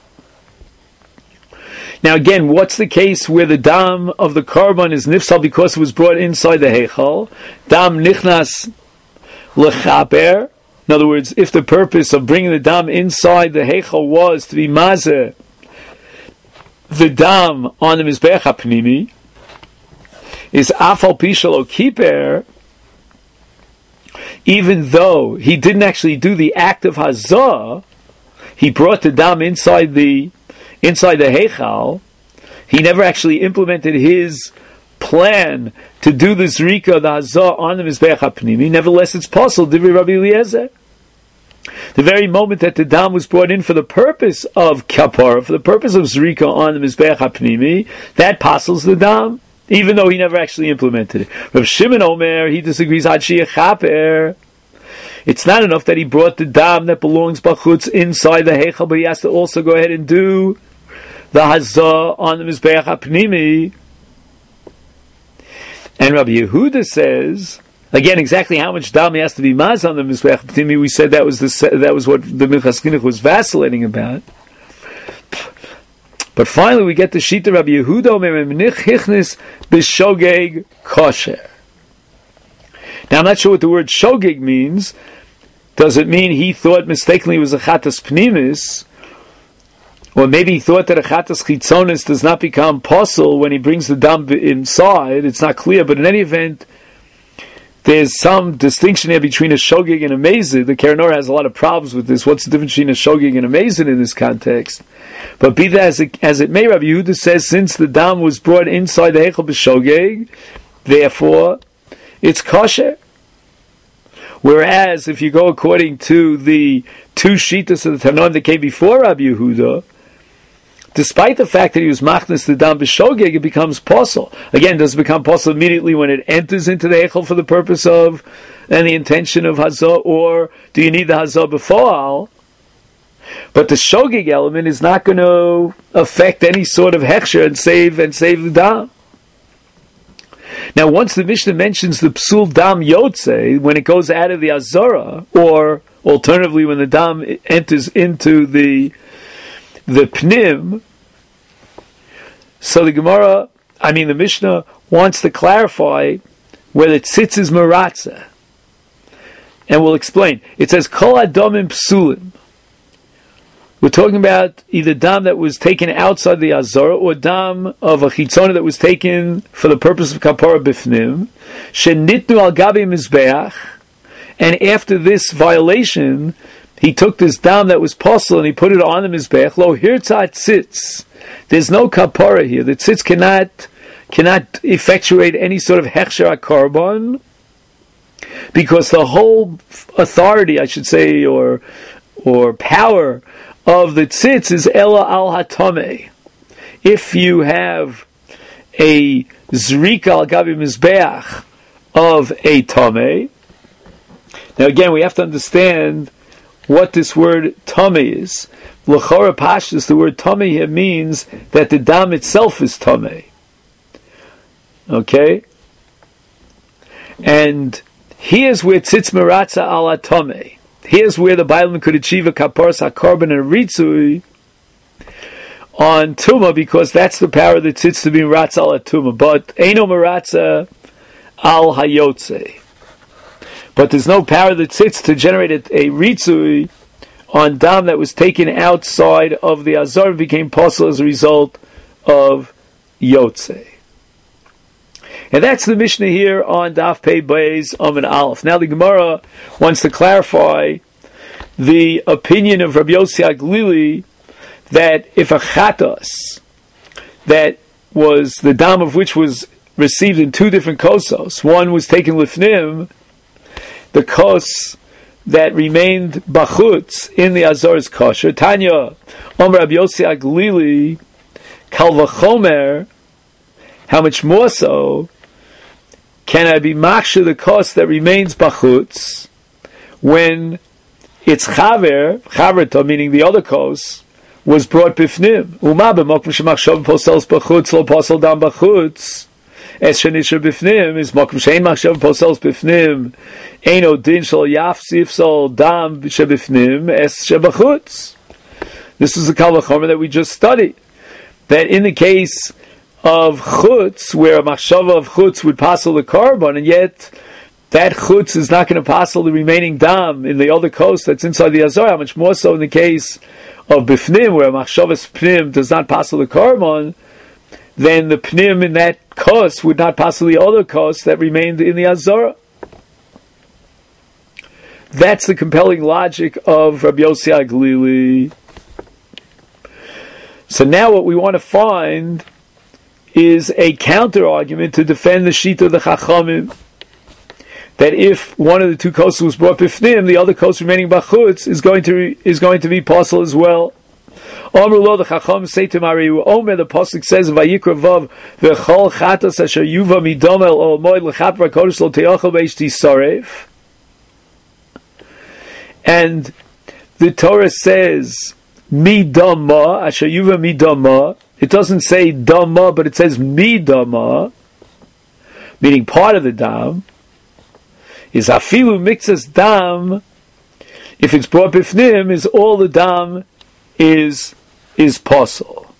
Now again, what's the case where the dam of the korban is nifsal because it was brought inside the heichal? Dam nichnas lechaper. In other words, if the purpose of bringing the dam inside the heichal was to be mazeh the dam on the mizbeach hapnimi, is afal pishalo kiper, even though he didn't actually do the act of hazah, he brought the dam inside the heichal. He never actually implemented his plan to do the zrika, the hazah, on the mizbeach hapnimi. Nevertheless, it's possible. Divrei Rabbi Eliezer. The very moment that the dam was brought in for the purpose of kapara, for the purpose of zrika on the mizbeach hapnimi, that passels the dam, even though he never actually implemented it. Rav Shimon Omer, he disagrees. Ad sheyechaper. It's not enough that he brought the dam that belongs bachutz inside the heichal, but he has to also go ahead and do the hazah on the mizbeach hapnimi. And Rabbi Yehuda says, again, exactly how much dam has to be maz on the mizbeach hapnimi. We said that was what the Minchas Chinuch was vacillating about. But finally, we get the shita Rabbi Yehuda Omer Menich Hichnis b'shogeg kosher. Now, I'm not sure what the word shogeg means. Does it mean he thought mistakenly it was a chatas pnimis? Or maybe he thought that a chatas chitzonis does not become posel when he brings the dam inside. It's not clear, but in any event, there's some distinction here between a shogeg and a mezid. The Keren Orah has a lot of problems with this. What's the difference between a shogeg and a mezid in this context? But be that as it may, Rabbi Yehuda says, since the dam was brought inside the heichal b'shogeg, therefore it's kosher. Whereas, if you go according to the two shitas of the Tanoim that came before Rabbi Yehuda, despite the fact that he was machnas the dam b'shogeg, it becomes posel. Again, does it become posel immediately when it enters into the heichal for the purpose of and the intention of hazah, or do you need the hazah b'foal? But the shogeg element is not going to affect any sort of hechsher and save the dam. Now, once the Mishnah mentions the psul dam yotze, when it goes out of the azara, or alternatively when the dam enters into the pnim, so the Mishnah wants to clarify whether tzitz is maratza. And we'll explain. It says, kol adomim psulim. We're talking about either dam that was taken outside the azara, or dam of a chitzona that was taken for the purpose of kapara bifnim, shenitnu al gabi mizbeach, and after this violation, he took this dam that was posel and he put it on the mizbeach. Lo hirtzat tzitz. There's no kapara here. The tzitz cannot effectuate any sort of hechsher akarbon. because the whole authority, I should say, or power of the tzitz is ela al hatameh. If you have a zrika al gabi mizbeach of a tameh, now again we have to understand what this word tameh is. L'chora pashtus, the word tameh here means that the dam itself is tameh. Okay? And here's where tzitz meratza ala tameh. Here's where the Bible could achieve a kaparas hakorban and a ritzui on Tumah, because that's the power of the tzitz to be meratza ala Tumah. But eino meratza al hayotze. But there's no power of the tzitz to generate a ritzui on dam that was taken outside of the azar and became possible as a result of yotze. And that's the Mishnah here on Daf Pei Beis Amud Aleph. Now the Gemara wants to clarify the opinion of Rabbi Yossi Aglili that if a chatos that was the dam of which was received in two different kosos, one was taken lifnim, the kos that remained bachutz in the azar is kosher. Tanya, Rabbi Yossi Aglili, kal v'chomer, how much more so can I be maksha the kos that remains bachutz when its chaverta, meaning the other kos, was brought bifnim? Uma b'mokum shemachshav posels bachutz lo posel dam bachutz. Es shenisher bifnim is mokum shein machshav posels bifnim. Eino din shel yafsif sol dam shebifnim es shebachutz. This is the kal v'chomer that we just studied. That in the case of chutz, where a machshava of chutz would passel the korban, and yet that chutz is not going to passel the remaining dam in the other coast that's inside the azar. How much more so in the case of bifnim, where a machshava's pnim does not passel the korban, then the pnim in that coast would not passel the other coast that remained in the azar. That's the compelling logic of Rabbi Yossi Aglili. So now what we want to find is a counter argument to defend the shita of the Chachamim, that if one of the two kosas was brought bifnim, the other kos remaining bachutz is going to be possible as well. Omer lo, the Chacham say to Mariu, Omer, the pasuk says in Vayikra Vav, v'chol chatas asher yuva midom el ol moed l'chapra kodesh lo teochel beishti sorev. And the Torah says midama asher yuva midama. It doesn't say dama, but it says midama, meaning part of the dam. Is afilu mixas dam, if it's brought bifnim, is all the dam is possible.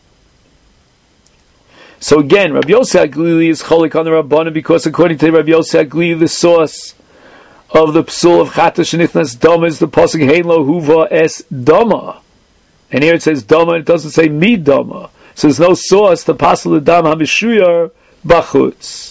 So again, Rabbi Yossi Aglili is cholik on the Rabbanan, because according to Rabbi Yossi Aglili, the source of the psul of chata shenichnas dama is the pasuk hein lo huva es dama. And here it says dama, and it doesn't say midama. So there's no source to passel the dam hamishuyar bachutz.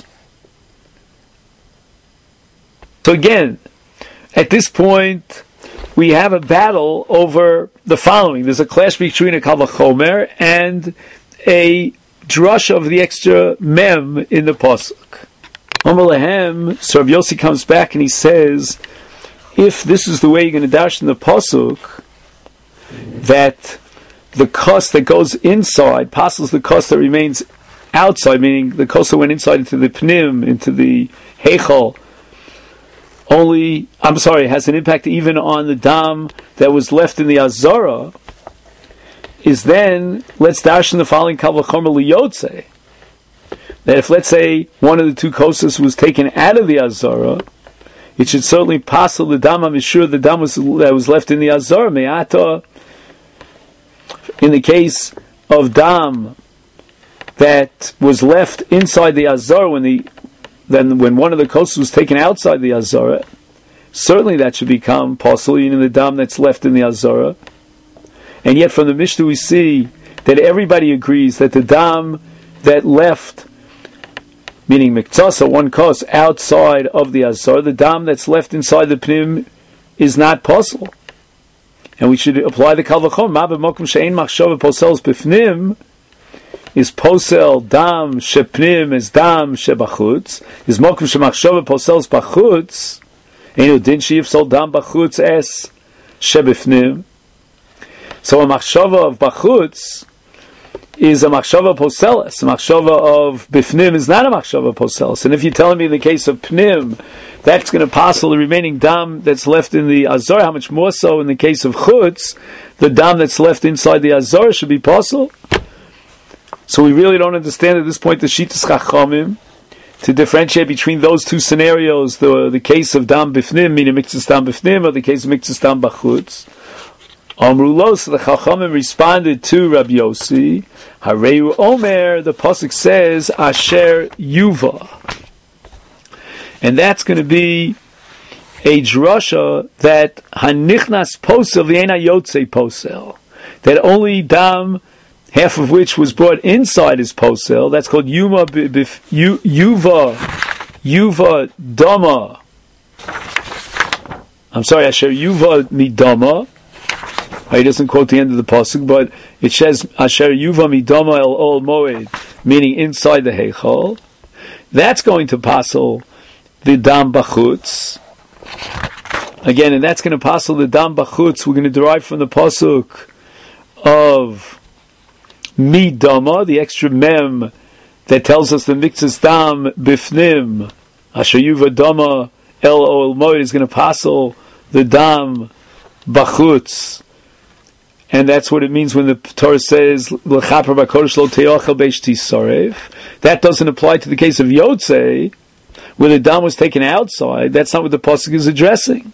So again, at this point, we have a battle over the following. There's a clash between a kal v'chomer and a drush of the extra mem in the pasuk. Amar lehem, so Rabbi Yossi comes back and he says, if this is the way you're going to dash in the pasuk, that the kos that goes inside passes the kos that remains outside, meaning the kos that went inside into the pnim, into the heichal, has an impact even on the dam that was left in the azara, is then, let's dash in the following kal v'chomer liyotze, that if, let's say, one of the two kosas was taken out of the azara, it should certainly passel the dam hamishur, the dam that was left in the azara, me'ata. In the case of dam that was left inside the azara when one of the kosas was taken outside the azara, certainly that should become possible in the dam that's left in the azara. And yet from the Mishnah we see that everybody agrees that the dam that left, meaning miktsasa, one kos outside of the azara, the dam that's left inside the pnim is not possible. And we should apply the kal v'chomer, ma b'mokum she'ein machshava posels b'fnim, is posel dam shepnim is dam shebachutz, is mokum shemachshava posels bachutz, enu din sheyifsol dam bachutz es shebifnim. So a machshava of bachutz is a machshava poselis. A machshava of bifnim is not a machshava poselis. And if you're telling me in the case of pnim, that's going to passel the remaining dam that's left in the azor, how much more so in the case of chutz, the dam that's left inside the azor should be passel. So we really don't understand at this point the Shittas Chachamim to differentiate between those two scenarios, the case of dam bifnim, meaning miktzas dam bifnim, or the case of miktzas dam bachutz. Amrulos, the Chachamim responded to Rabbi Yossi, Hareu Omer, the Pasuk says, Asher Yuva. And that's going to be a drasha that Hanichnas Posel V'ena Yotze Posel. That only dam, half of which was brought inside his posel, that's called Yuva Dama. I'm sorry, Asher Yuva Midama. He doesn't quote the end of the pasuk, but it says Asher Yuva Midama El Ol Moed, meaning inside the Heichal. That's going to passel the dam bachutz. Again, and that's going to passel the dam bachutz. We're going to derive from the pasuk of Midama, the extra mem that tells us the miktzas dam bifnim. Asher Yuva Dama El Ol Moed is going to passel the dam bachutz. And that's what it means when the Torah says L'chaper b'kodesh lo te'ochel beish tisarev. That doesn't apply to the case of Yotzei, where the dam was taken outside. That's not what the pasuk is addressing.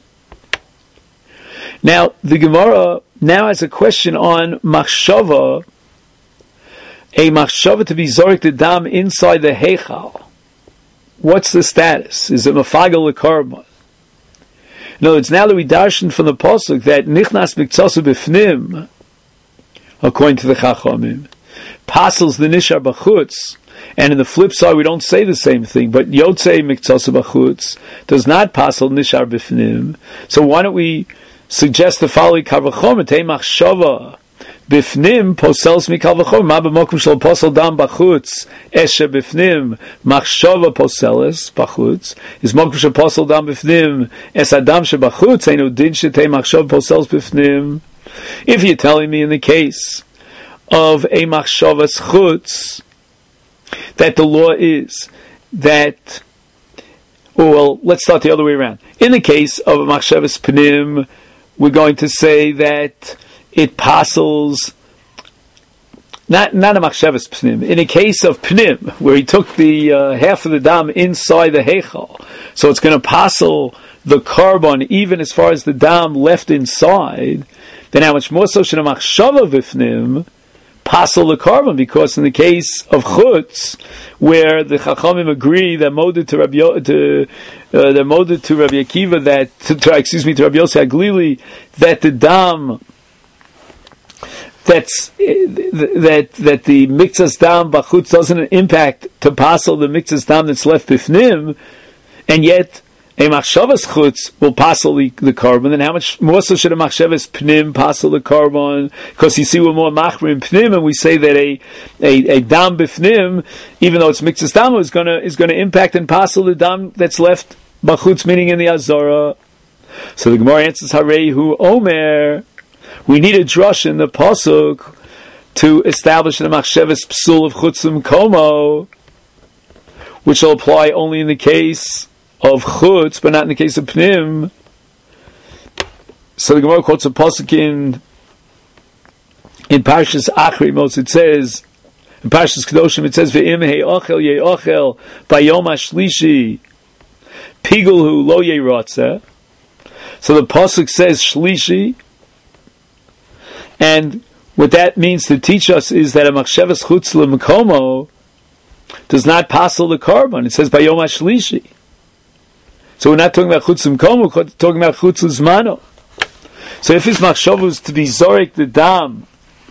Now, the Gemara now has a question on machshava, a machshava to be zorik the dam inside the heichal. What's the status? Is it mafagel l'karban? No, it's now that we darshan from the pasuk that nichnas miktzasa b'fnim, according to the Chachamim, pasels the nishar b'chutz, and in the flip side we don't say the same thing. But yotzei miktzasa b'chutz does not pasel nishar b'fnim. So why don't we suggest the following kavachom tei machshava b'fnim posels mikal v'chom ma b'mokum shel posel dam b'chutz eshe b'fnim machshava poseles b'chutz is mokum shel posel dam b'fnim es adam she b'chutz einu din shetei machshava posels b'fnim. If you're telling me in the case of a machshavas chutz that the law is that, well, let's start the other way around. In the case of a machshavas pnim, we're going to say that it passes not a machshavas pnim. In a case of pnim, where he took the half of the dam inside the heichal, so it's going to passel the carbon even as far as the dam left inside. Then how much more so should a machshava v'fnim passel the carbon? Because in the case of chutz, where the chachamim agree that moded to Rabbi Akiva to Rabbi Yossi Haglili, that the dam that the miktzas dam b'chutz doesn't impact to passel the miktzas dam that's left b'fnim, and yet a machshavas chutz will passel the carbon. Then how much more so should a machshavas pnim passel the carbon? Because you see, we're more machrim pnim, and we say that a dam b'fnim, even though it's miktzas dam, is going to impact and passel the dam that's left b'chutz, meaning in the azara. So the Gemara answers Harehu Omer. We need a drush in the pasuk to establish the machshavas psul of chutzim komo, which will apply only in the case of chutz, but not in the case of pnim. So the Gemara quotes a pasuk in Parshas Achrimos. It says in Parshas Kedoshim, it says ve'im he'ochel ye'ochel bayom hashlishi pigulhu lo ye'ratzeh. So the pasuk says shlishi, and what that means to teach us is that a machshavas chutz l'mekomo does not passel the carbon. It says bayom hashlishi. So we're not talking about chutz l'mekomo, we're talking about chutz l'zmano. So if his machshava was to be zorik the dam,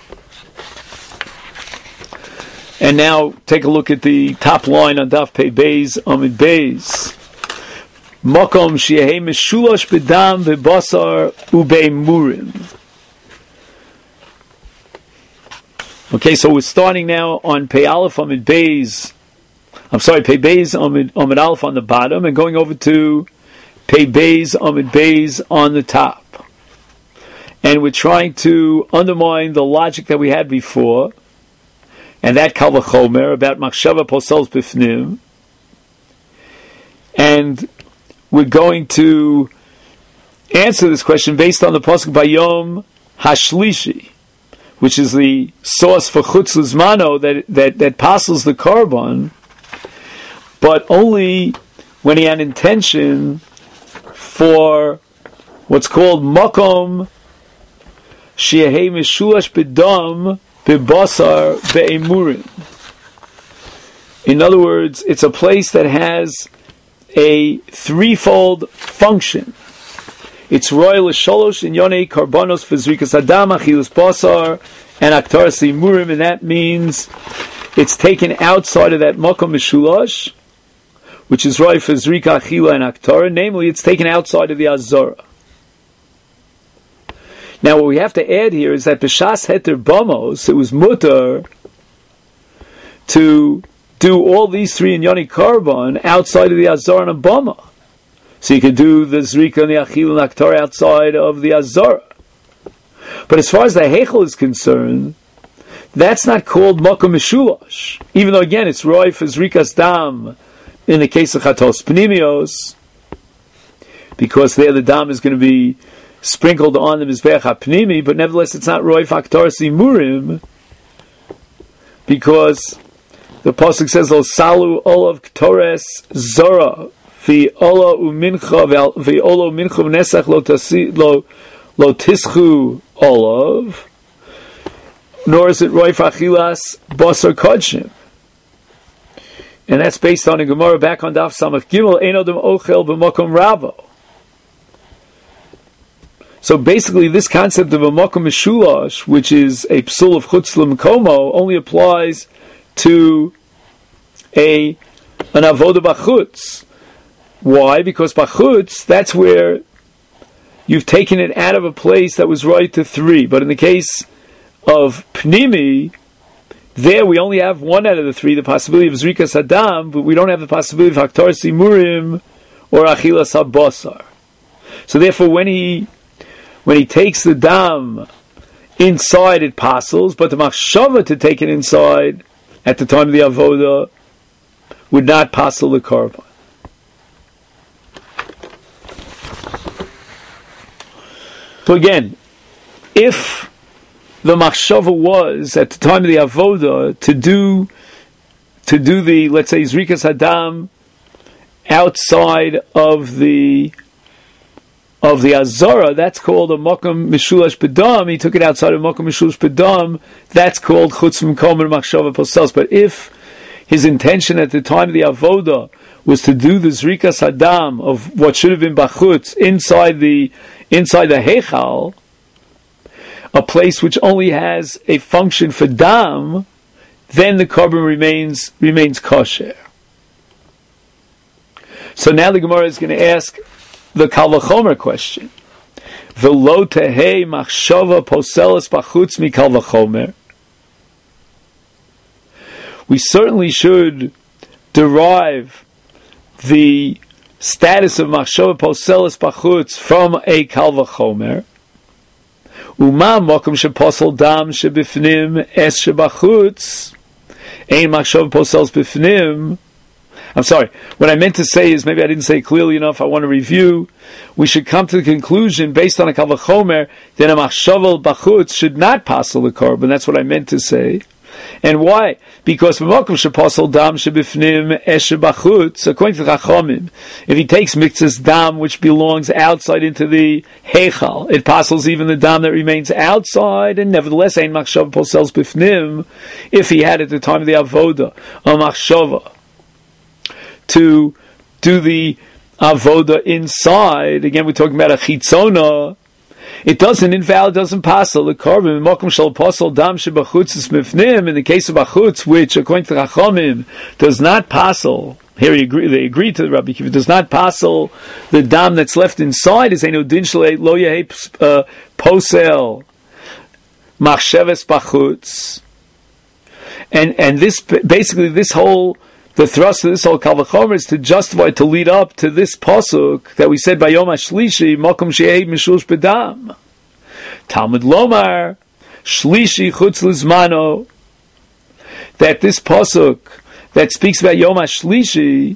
and now take a look at the top line on Daf Pei Beis Amid Beis. Makom sheyehei meshulash b'dam v'basar u'bei murim. Okay, so we're starting now on Pei Aleph Amid Beis. Pei Beis Amid Aleph on the bottom, and going over to Pei Beis Amid Beis on the top. And we're trying to undermine the logic that we had before, and that Kal V'chomer, about Machshava Poseles Bifnim. And we're going to answer this question based on the Pasuk Bayom Hashlishi, which is the source for Chutz Lizmano that passes the Korban, but only when he had intention for what's called Makom She'ehei Mishulash B'dam B'basar Be'emurim. In other words, it's a place that has a threefold function. It's royal shalosh in yonei karbanos fizrikas adam achilus basar and aktaras imurim, and that means it's taken outside of that makom mishulash, which is royal fizrika achila and aktara. Namely, it's taken outside of the azara. Now, what we have to add here is that b'shas heter bamos, it was mutar to do all these three in yoni karban outside of the azara and bama. So you could do the zrika and the achil and aktar outside of the azara. But as far as the heichel is concerned, that's not called makom mishulash. Even though again it's roy for zrikas dam in the case of chatos pnimios, because there the dam is going to be sprinkled on the mizbeach hapnimi, but nevertheless it's not roy for aktar simurim, because the pasuk says lo salu olav ktores zora vi ola umincha vi ola umincha nesach lo tischu olav, nor is it roy for achilas basar kodshim. And that's based on a Gemara back on Daf Samach Gimel, Ein Odom Ochel B'Makom Rabo. So basically, this concept of a Makom Mishulash, which is a psul of Chutz L'Mkomo, only applies to an Avoda B'Chutz. Why? Because B'Chutz, that's where you've taken it out of a place that was right to three. But in the case of Pnimi, there we only have one out of the three, the possibility of Zrikas Hadam, but we don't have the possibility of Haktar Simurim or Achilas HaBasar. So therefore, when he takes the dam inside, it passes, but the machshava to take it inside at the time of the avoda would not passel the korban. So again, if the machshava was at the time of the avoda to do the, let's say, zrikas hadam outside of the azara, that's called a makom mishulash bedam. He took it outside of makom mishulash bedam. That's called chutz m'kom and machshava posels. But if his intention at the time of the avoda was to do the zrikas hadam of what should have been bachutz inside the heichal, a place which only has a function for dam, then the korban remains kosher. So now the Gemara is going to ask the Kal V'chomer question. V'lo tehei machshava poseles b'chutz mi Kal V'chomer. We certainly should derive the status of machshava poseles b'chutz from a Kal V'chomer. Uma mokum sheposel dam shebifnim es shebachutz ein machshava poseles bifnim. I'm sorry. What I meant to say is, maybe I didn't say it clearly enough. I want to review. We should come to the conclusion, based on a Kal V'chomer, that a machshavel bachutz should not passel the korban. That's what I meant to say. And why? Because b'makom shepasel dam shebifnim es shebachutz, according to Chachamim, if he takes miktzas dam which belongs outside into the heichal, it passels even the dam that remains outside, and nevertheless ein machshav posels bifnim. If he had at the time of the avoda a machshava to do the avoda inside, again we're talking about a chitzona, it doesn't passel the korban. Mokum shel pasel dam shebachutz is mifnim. In the case of bachutz, which according to Chachamim does not passel, here they agree to the Rabbi Kiva, does not passel the dam that's left inside, is eno din shel lo yehei posel machsheves bachutz. And this, basically, the thrust of this whole Kal V'chomer is to justify, to lead up to this pasuk that we said by Yom HaShlishi, Mokum She'ei Mishush B'dam. Talmud Lomar, Shlishi Chutz Lizmano, that this pasuk that speaks about Yom HaShlishi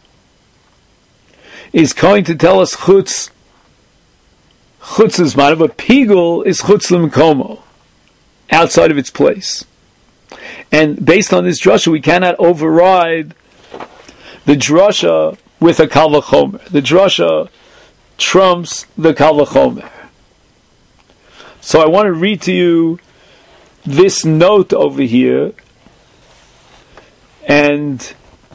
is going to tell us Chutz Lizmano, but Pigul is Chutz L'Mkomo, outside of its place. And based on this drasha, we cannot override the drasha with a Kal V'chomer. The drasha trumps the Kal V'chomer. So I want to read to you this note over here, and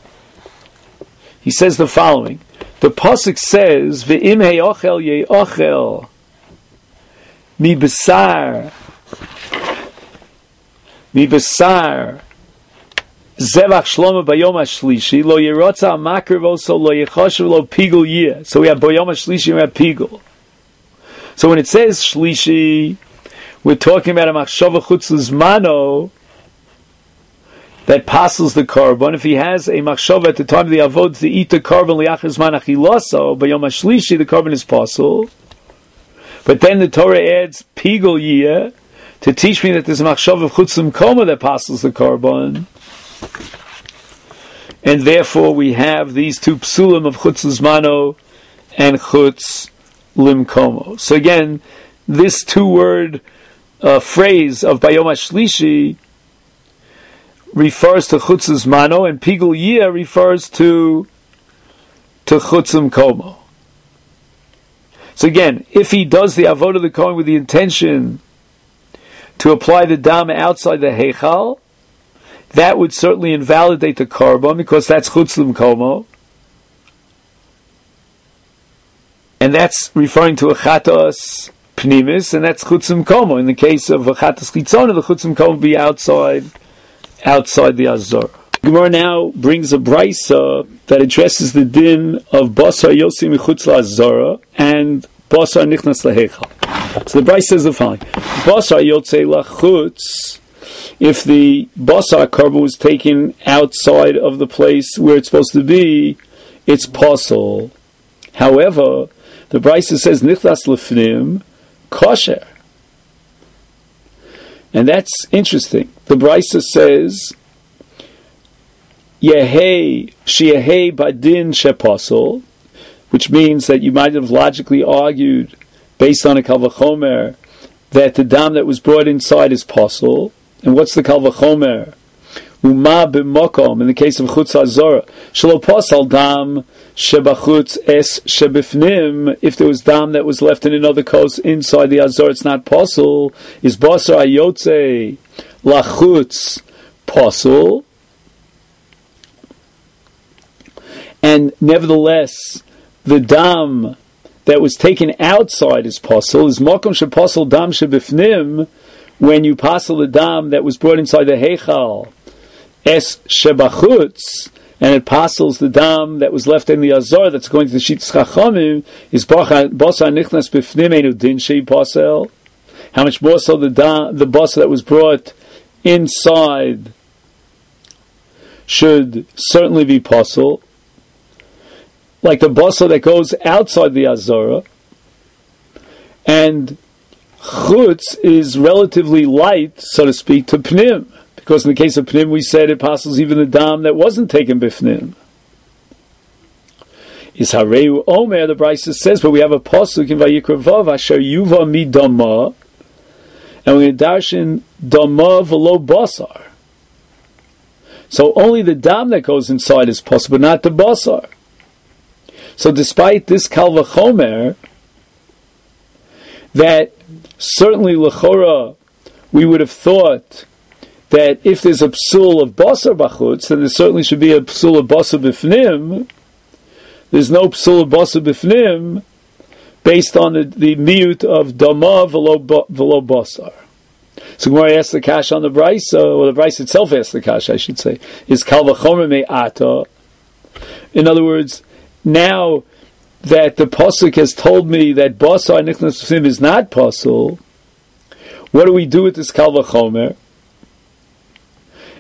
he says the following. The pasuk says, "Ve'im he'ochel ye'ochel mi besar zevach shlomo bayom hashlishi lo yerotza makriv oso lo yechoshev lo pigul yeh." So we have bayom hashlishi and we have pigul. So when it says shlishi, we're talking about a machshava chutz lizmano that passes the korban. If he has a machshava at the time of the avod to eat the korban liachar zman achilaso, bayom hashlishi the korban is passel. But then the Torah adds pigul yeh to teach me that there's a machshava of chutz l'mkomo that passes the korban, and therefore we have these two psulim of chutz lizmano and chutz l'mkomo. So again, this two-word phrase of bayom hashlishi refers to chutz lizmano, and pigul yeh refers to chutz l'mkomo. So again, if he does the avodah of the kohen with the intention to apply the dam outside the heichal, that would certainly invalidate the korban, because that's chutz l'mkomo, and that's referring to a chatos pnimis, and that's chutz l'mkomo. In the case of a chatos chitzona, the chutz l'mkomo would be outside the azor. Gemara now brings a brisa that addresses the din of basar yotze michutz la'azora and basar nichnas laheichal. So the brisa says the following: basar yotze lachutz, if the basar korban was taken outside of the place where it's supposed to be, it's possible. However, the brisa says nichnas lefnim kosher, and that's interesting. The brisa says Yehei Shiehei Badin Sheposel, which means that you might have logically argued, based on a Kal V'chomer, that the dam that was brought inside is posel. And what's the Kal V'chomer? Uma b'mokom, in the case of Chutz HaZorah, Shelo posel dam shebachutz es shebifnim, if there was dam that was left in another coast inside the Azor, it's not posel. Is basar ayotze lachutz posel? And nevertheless, the dam that was taken outside is posel. Is mokom sheposel dam shebifnim, when you posel the dam that was brought inside the heichal es shebachutz, and it posels the dam that was left in the azor that's going to the shitz chachamim, is basar nichnas bifnim enu din shei posel. How much more so the basar that was brought inside should certainly be posel. Like the basar that goes outside the azora, and chutz is relatively light, so to speak, to pnim, because in the case of pnim we said it passes even the dam that wasn't taken bifnim. Is hareu omer, the brisa says, but we have a pasuk in Vayikra Vav, asher yuva mi dama, and we're going to darshan dama v'lo basar. So only the dam that goes inside is possible, but not the basar. So despite this Kal V'chomer, that certainly l'chora we would have thought that if there's a psul of basar b'chutz, then there certainly should be a psul of basar b'fnim. There's no psul of basar b'fnim based on the miut of dama v'lo basar. So Gemara asks the kash on the brisa, or the brisa itself asks the kash, I should say, is Kal V'chomer me'ata? In other words, now that the pasuk has told me that basar nichnas b'fnim is not posel, what do we do with this Kal V'chomer?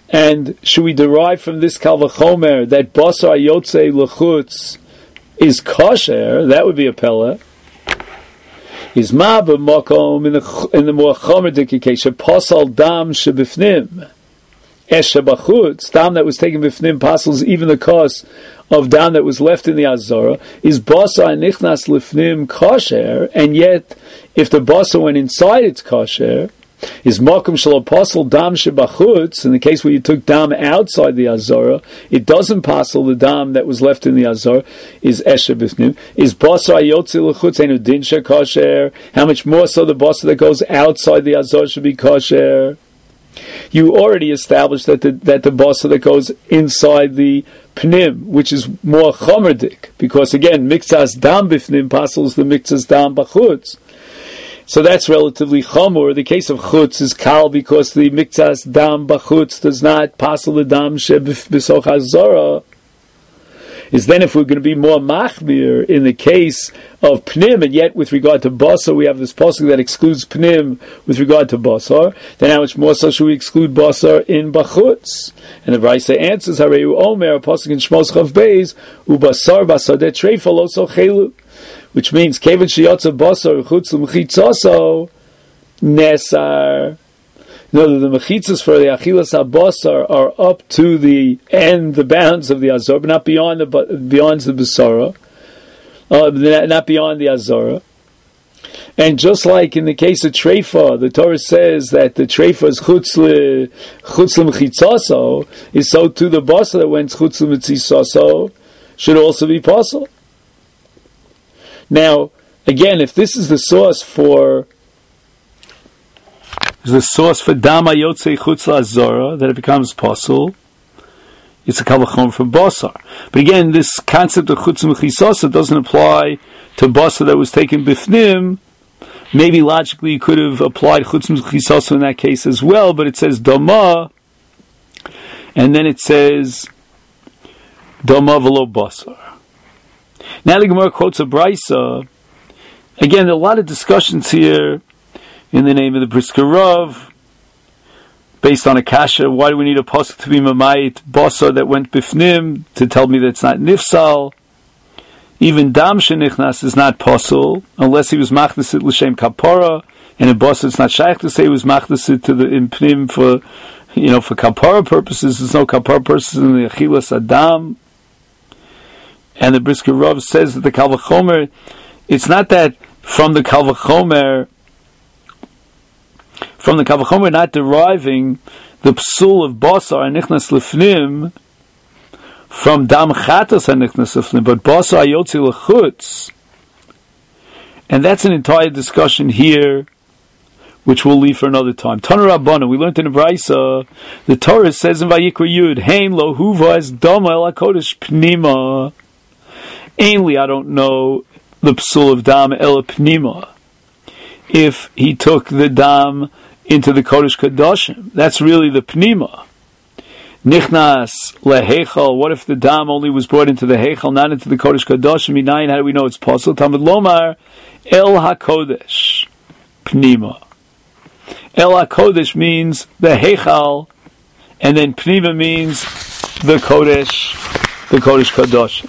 And should we derive from this Kal V'chomer that Basar Yotzei L'chutz is kosher? That would be a pella. Is ma b'makom in the more chomer dikikesha pasal dam shebifnim esha b'chutz, dam that was taken b'fnim pasals even the cost of dam that was left in the azara is basar nichnas lifnim kosher, and yet if the basar went inside it's kosher. Is makom shel pasal dam shebachutz, in the case where you took dam outside the azara, it doesn't pasal the dam that was left in the azara, is esha b'fnim. Is basar ayotzi l'chutz enu din she kosher? How much more so the basar that goes outside the azara should be kosher? You already established that the basar that goes inside the pnim, which is more chomerdik, because again, mikzas dam b'fnim pasals the mikzas dam b'chutz. So that's relatively chomor. The case of chutz is kal because the mikzas dam b'chutz does not pasal the dam sheb'soch hazara. Is then if we're going to be more machmir in the case of pnim, and yet with regard to basar we have this pasuk that excludes pnim with regard to basar, then how much more so should we exclude basar in b'chutz? And the Brisa answers, Hareu Omer, a pasuk in Shmos Chav Beis, ubasar basadet treifa lo so chelu. Which means kevan sheyotza basar chutz l'mechitzaso nesar. No, the mechitzas for the achilas habasar are up to the end, the bounds of the azor, but not beyond the basara, not beyond the azara. And just like in the case of treifa, the Torah says that the treifa is chutz l'mechitzaso, is so too the basar that went chutz l'mechitzaso should also be possible. Now, again, if this is the source for Dama Yotzei Chutz La'Azora, that it becomes possible, it's a Kal V'chomer from Basar. But again, this concept of Chutz L'Mechisasa doesn't apply to Basar that was taken Bifnim. Maybe logically you could have applied Chutz L'Mechisasa in that case as well, but it says Dama, and then it says Dama V'lo Basar. Now the Gemara quotes a Brisa. Again, there are a lot of discussions here in the name of the Brisker Rav, based on a kasha. Why do we need a pasuk to be mamayit basar that went bifnim to tell me that it's not nifsal? Even dam shenichnas is not pasul unless he was machnesit l'shem kapara, and in basar it's not shaykh to say he was machnesit to the impnim for kapara purposes. There's no kapara purposes in the achilas adam. And the Brisker Rav says that the Kal V'chomer, it's not that from the Kal V'chomer not deriving the psul of basar and nichnas lifnim from dam chatas and nichnas lifnim, but basar ayotzi l'chutz. And that's an entire discussion here, which we'll leave for another time. Tana Rabbana, we learned in the Brisa, the Torah says in Vayikra Yud, Hein lo huva es dama el HaKodesh pnima. Ainly, I don't know the psul of dam el pnima. If he took the dam into the Kodesh Kadoshim, that's really the pnima. Nichnas lehechal. What if the dam only was brought into the hechal, not into the Kodesh Kadoshim? Minayin, how do we know it's possible? Talmud Lomar el hakodesh pnima. El hakodesh means the hechal, and then pnima means the Kodesh Kadoshim.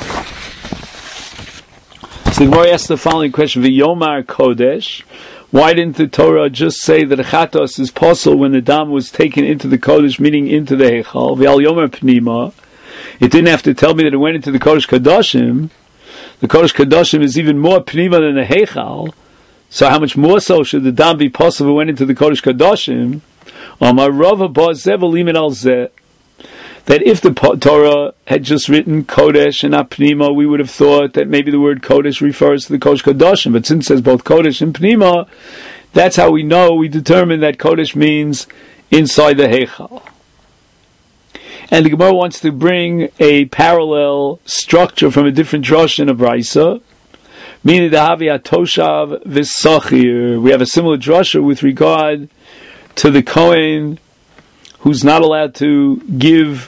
So the Gemara asks the following question: V'yomar Kodesh. Why didn't the Torah just say that chatos is possible when the dam was taken into the Kodesh, meaning into the Heichal? V'al Yomar Pnima. It didn't have to tell me that it went into the Kodesh Kadoshim. The Kodesh Kadoshim is even more Pnima than the Heichal. So how much more so should the dam be possible when it went into the Kodesh Kadoshim? Amar Rava Ba'zev Alimin Al Zeh. That if the Torah had just written Kodesh and not Pnima, we would have thought that maybe the word Kodesh refers to the Kodesh Kadoshim. But since it says both Kodesh and Pnima, that's how we determine that Kodesh means inside the Heichal. And the Gemara wants to bring a parallel structure from a different drush in a Brisa, meaning the Havi HaToshav V'Sachir. We have a similar drasha with regard to the Kohen who's not allowed to give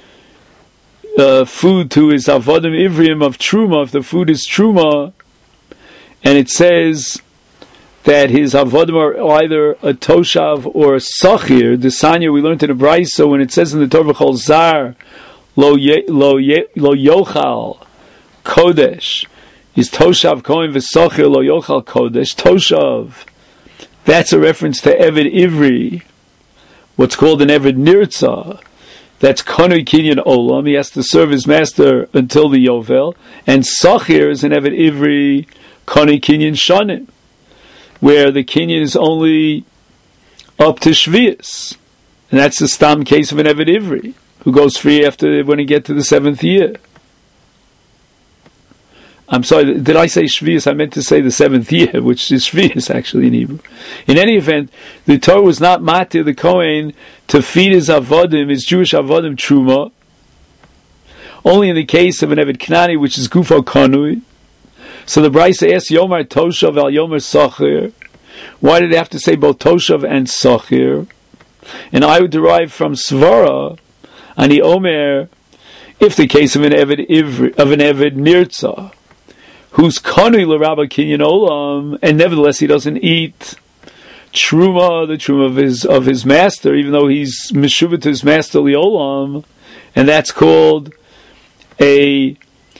food to his avodim ivrim of truma, if the food is truma, and it says that his avodim are either a toshav or a sachir. The sanya we learned in the Brisa when it says in the Torah Chol Zar lo yochal kodesh is toshav kohen v'sachir lo yochal kodesh. Toshav, that's a reference to Eved Ivri, what's called an Eved Nirtza. That's Konui Kinyan Olam. He has to serve his master until the Yovel. And Sachir is an Eved Ivri Konui Kinyan Shanim, where the Kinyan is only up to Shvius. And that's the Stam case of an Eved Ivri, who goes free after when he get to the 7th year. I'm sorry, did I say Shvius? I meant to say the 7th year, which is Shvius actually in Hebrew. In any event, the Torah was not matir the Kohen to feed his avodim, his Jewish avodim truma, only in the case of an Eved Knani, which is Gufo Konui. So the Brisa asks Yomar Toshav al Yomar Sachir. Why did they have to say both Toshav and Sachir? And I would derive from Svara, Ani Omer, if the case of an Eved Nirtza, who's Konui l'Rabba Kinyan Olam, and nevertheless he doesn't eat Truma, the Truma of his master, even though he's Meshuvah to his master Li'olam, and that's called a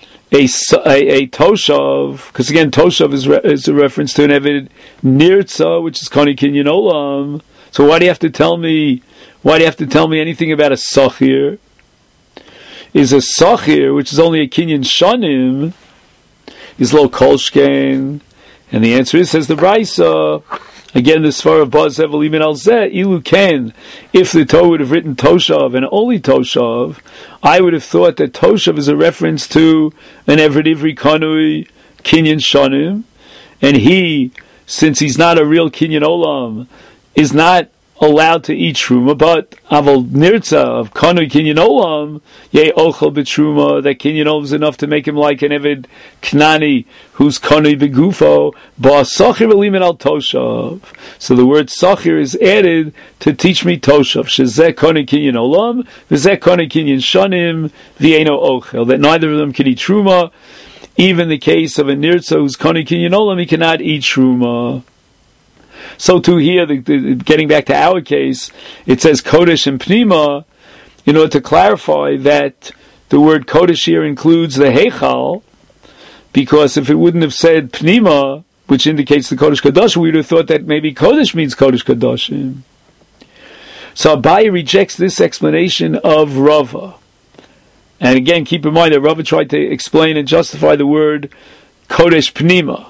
Toshav, because again Toshav is a reference to an Eved Nirtza, which is Konui Kinyan Olam. So why do you have to tell me anything about a Sachir? Is a Sachir, which is only a Kinyan Shanim, is lo kolshkein? And the answer is, says the Brisa, again the Svar of Baz Evel Imin Al Zeh, Ilu Ken, if the Torah would have written Toshav and only Toshav, I would have thought that Toshav is a reference to an Eved Ivri Konui Kinyan Shanim, and he, since he's not a real Kinyan Olam, is not allowed to eat truma, but aval nirtza of Konui Kinyan Olam, ye ochel b'truma, that Kinyan Olam is enough to make him like an Eved Knani, who's Konui begufo, ba'asachir v'limin al toshav. So the word sachir is added to teach me toshav, shezeh Konui Kinyan Olam, v'zeh Konui Kinyan Shanim, v'yeino ochel, that neither of them can eat truma. Even the case of a nirtza who's Konui Kinyan Olam, he cannot eat truma. So too here, getting back to our case, it says Kodesh and Pnima, in order to clarify that the word Kodesh here includes the Heichal, because if it wouldn't have said Pnima, which indicates the Kodesh Kadosh, we would have thought that maybe Kodesh means Kodesh Kadoshim. So Abaye rejects this explanation of Rava. And again, keep in mind that Rava tried to explain and justify the word Kodesh Pnima.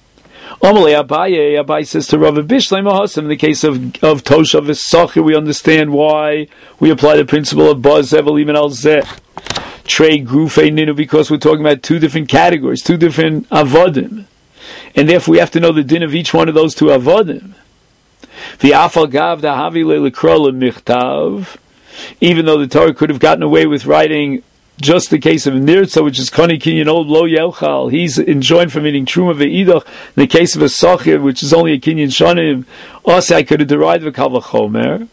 Abaye says to Rav Bishlei Mahasam, in the case of Toshav V'Sachir, we understand why we apply the principle of Baz Evel Imin Al Zeh, Trei Grufei Ninu, because we're talking about two different categories, two different avodim, and therefore we have to know the din of each one of those two avodim. V'Afal Gav Dahavi LeLikro LeMichtav, even though the Torah could have gotten away with writing just the case of Nirtza, which is Konui Kinyan Olam Lo Yelchal, he's enjoined from eating Truma Ve'idach. In the case of a Sachir, which is only a Kinyan Shanim, also I could have derived the Kal V'chomer.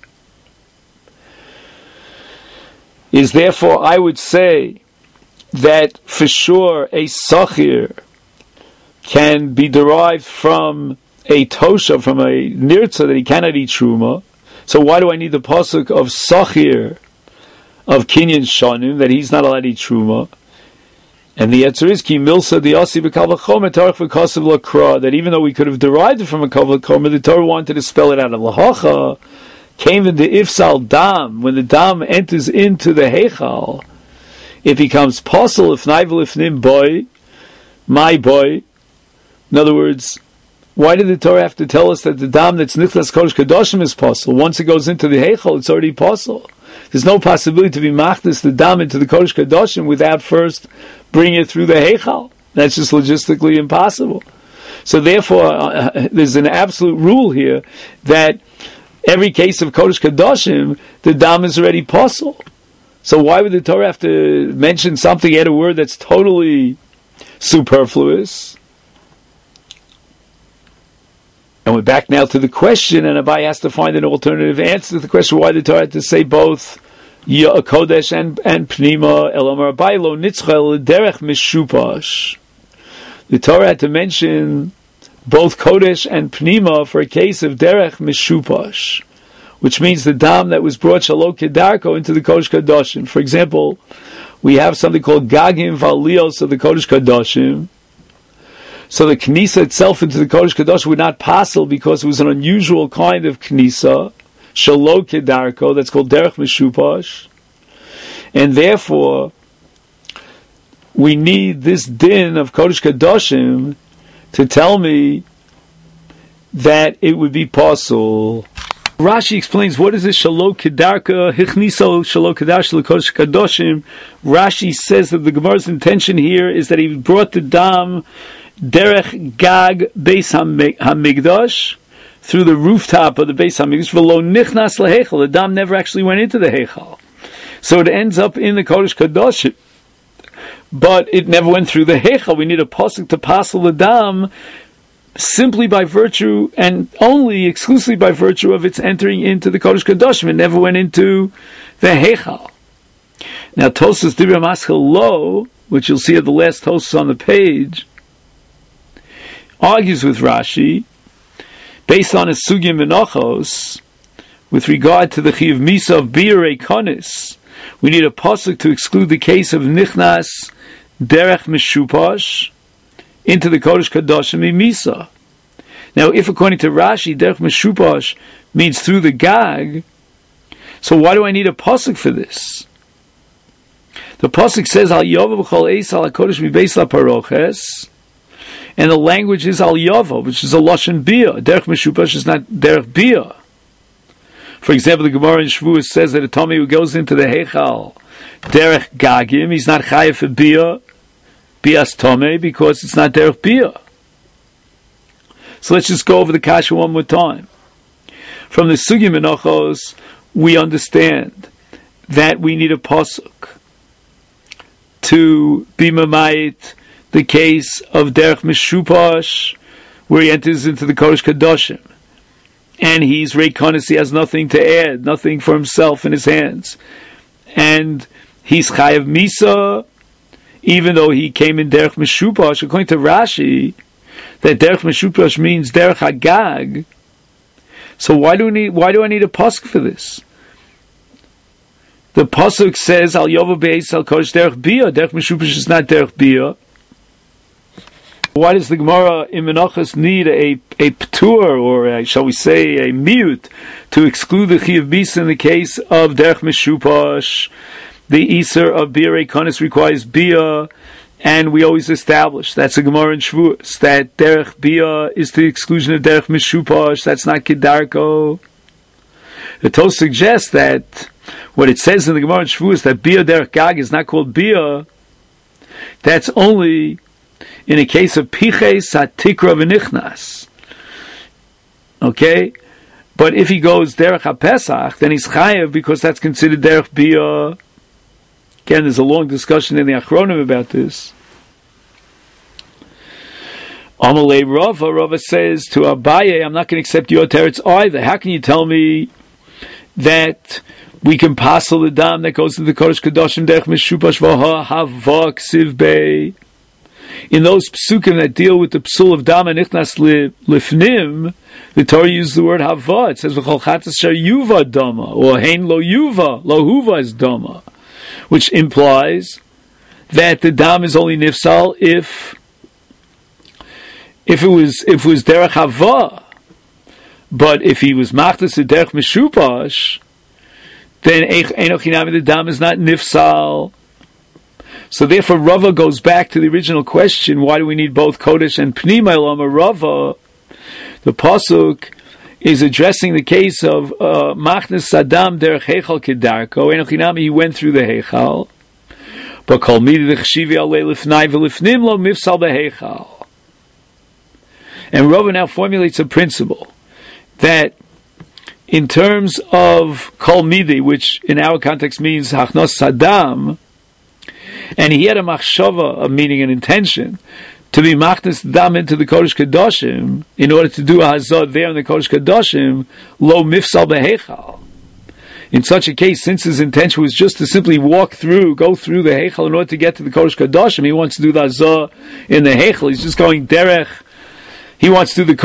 Is therefore, I would say that for sure a Sachir can be derived from a Tosha, from a Nirtza, that he cannot eat Truma. So why do I need the pasuk of Sachir, of Kinyan Shanim, that he's not allowed to eat Truma? And the answer is Ki Milsa the Asi B'Kal V'chomer Tarach V'Kasav L'Kra, that even though we could have derived it from a Kal V'chomer, the Torah wanted to spell it out. Of L'Hacha came in the Ifsal Dam, when the Dam enters into the Heichal, it becomes possible if Naivel if Nim boy, my boy. In other words, why did the Torah have to tell us that the Dam that's Nichlas Kodesh Kadoshim is possible? Once it goes into the Heichal, it's already possible. There's no possibility to be machdis the dam into the Kodesh Kadoshim without first bringing it through the Heichal. That's just logistically impossible. So therefore, there's an absolute rule here that every case of Kodesh Kadoshim, the dam is already possible. So why would the Torah have to mention something, add a word that's totally superfluous? And we're back now to the question, and Abaye has to find an alternative answer to the question why the Torah had to say both Kodesh and Pnima. Elomar Abaye lo nitzchel derech mishupash. The Torah had to mention both Kodesh and Pnima for a case of Derech Mishupash, which means the dam that was brought Shalom Kedarko into the Kodesh Kadoshim. For example, we have something called Gagim Valios of the Kodesh Kadoshim. So the Knisa itself into the Kodesh Kadoshim would not passel because it was an unusual kind of Knisa, Shalom Kedarko, that's called Derech Mishupash. And therefore, we need this din of Kodesh Kadoshim to tell me that it would be possible. Rashi explains what is this Shalom Kedarka Hichniso Shalom Kedash L'Kodesh Kadoshim. Rashi says that the Gemara's intention here is that he brought the dam derech gag Beis Hamikdash through the rooftop of the Beis Hamikdash. V'lo nichnas lahechal. The dam never actually went into the hechal, so it ends up in the Kodesh Kadoshim. But it never went through the Heichal. We need a pasuk to passel the dam simply by virtue and only exclusively by virtue of its entering into the Kodesh Kadoshim. It never went into the Heichal. Now Tosas Dibra Maschel Lo, which you'll see at the last Tosas on the page, argues with Rashi based on a Sugya Menachos with regard to the Chiv Misa of Birei Konis. We need a pasuk to exclude the case of Nichnas Derech Mishupash into the Kodesh Kadoshim Misa. Now, if according to Rashi, Derech Mishupash means through the Gag, so why do I need a pasuk for this? The pasuk says Al Yova B'chol Eis Al HaKodesh Mibeis LaParoches, and the language is Al Yova, which is a Lashon Bia. Derech Mishupash is not Derech Bia. For example, the Gemara in Shavuos says that a Tomei who goes into the Heichal Derech Gagim, he's not Chayav for Bia, Bias Tomei, because it's not Derech Bia. So let's just go over the Kasha one more time. From the Sugi Menachos, we understand that we need a pasuk to be Mamayit the case of Derech Mishupash, where he enters into the Kodesh Kadoshim. And he's Reikonis, he has nothing to add, nothing for himself in his hands. And he's Chayav Misa, even though he came in Derech Mishupash. According to Rashi, that Derech Mishupash means Derech Hagag. So why do I need a pasuk for this? The pasuk says Al Yova Beis Al Kodesh Derech Bia. Derech Mishupash is not Derech Bia. Why does the Gemara in Menachos need a ptur, or shall we say a mute, to exclude the Chiyav Bisa in the case of Derech Mishupash? The Iser of Birei Konis requires Bia, and we always establish, that's a Gemara in Shavuos, that Derech Bia is to the exclusion of Derech Mishupash, that's not Kedarko. The Tos suggests that what it says in the Gemara in Shavuos, that Bia Derech Gag is not called Bia, that's only in a case of Piches HaTikra V'Nichnas. Okay? But if he goes Derech HaPesach, then he's Chayav because that's considered Derech Bia. Again, there's a long discussion in the Achronim about this. Amalei Rava says to Abaye, I'm not going to accept your teretz either. How can you tell me that we can passel the dam that goes to the Kodesh Kadoshim Derech Mishupash V'ha Hava Ksiv Bei? In those psukim that deal with the psul of dam and nichnas lifnim, the Torah uses the word hava. It says v'chol chatas shar yuva dama, or hein lo yuva, lo huva is dama, which implies that the dam is only nifsal if it was derech hava, but if he was machtas derech mishupash, then einochinami the dam is not nifsal. So therefore, Rava goes back to the original question: why do we need both Kodesh and Pnima? Lama Rava, the pasuk is addressing the case of Machnes Saddam derech Heichal Kedarko. Enochinami, he went through the Heichal, but Kol Midi Dechshivi Alei Lifnai V'Lifnim Lo Mifsal BeHeichal. And Rava now formulates a principle that, in terms of Kol Midi, which in our context means Hachnos Saddam, and he had a machshava, a meaning and intention, to be machnes dam into the Kodesh Kadoshim, in order to do a hazard there in the Kodesh Kadoshim, lo mifsal behechal. In such a case, since his intention was just to simply go through the Heichal in order to get to the Kodesh Kadoshim, he wants to do the hazard in the Heichal, he's just going derech he wants to do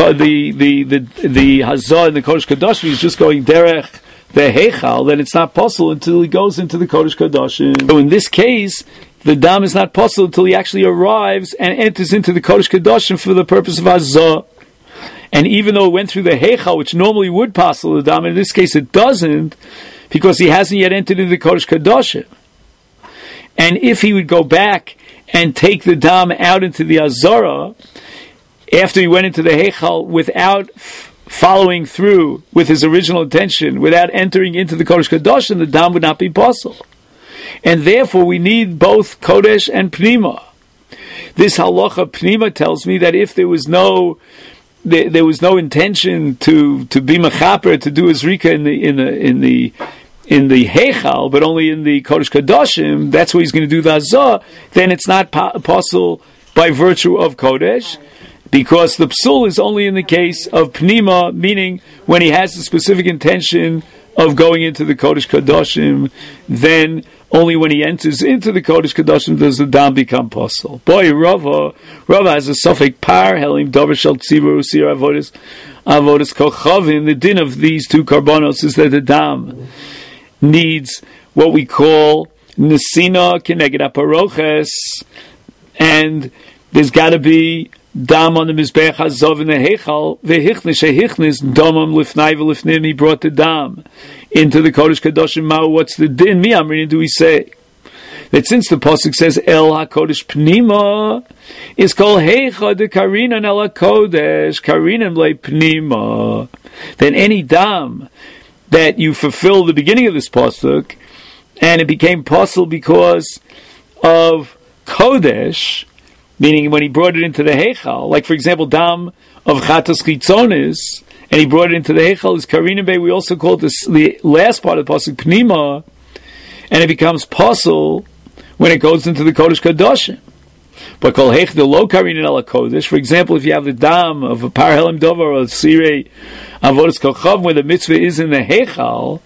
the hazah in the Kodesh Kodashim, he's just going derech the heichal, then it's not possible until he goes into the Kodesh Kodashim. So in this case, the dam is not possible until he actually arrives and enters into the Kodesh Kodashim for the purpose of hazah. And even though it went through the heichal, which normally would possible the dam, in this case it doesn't, because he hasn't yet entered into the Kodesh Kodashim. And if he would go back and take the dam out into the Azara, after he went into the heichal without following through with his original intention, without entering into the Kodesh Kodashim, the dam would not be possible. And therefore we need both Kodesh and Pnima. This halacha Pnima tells me that if there was no intention to be mechaper, to do his rika in the heichal, but only in the Kodesh Kodashim, that's where he's going to do the hazah, then it's not possible by virtue of Kodesh, because the psul is only in the case of Pnima, meaning when he has the specific intention of going into the Kodesh Kodashim, then only when he enters into the Kodesh Kodashim does the dam become possible. Boy, Rava has a suffix par helim davar shel tzibur usir avodas kochavim. The din of these two karbonos is that the dam needs what we call nesina keneged aparoches, and there's got to be dam on the mizbeach hazov in the heichal. Vehichnis shehichnis domam lifnai v'lifnim. He brought the dam into the Kodesh Kodashim. Mao, what's the din? Mi amrin do we say that since the pasuk says El HaKodesh Pnima is called Heicha de Karinan El HaKodesh Karinan Le Pnima, then any dam that you fulfill the beginning of this pasuk and it became possible because of Kodesh, meaning when he brought it into the Heichal, like for example dam of Chatas Chitzonis, and he brought it into the Heichal, is Karinan Bey. We also call this the last part of the pasuk Pnima, and it becomes possible when it goes into the Kodesh Kodashim. But kol heich the lo Karinan El HaKodesh. For example, if you have the dam of a par helim dover or a sirei avodas kochav, where the mitzvah is in the Heichal,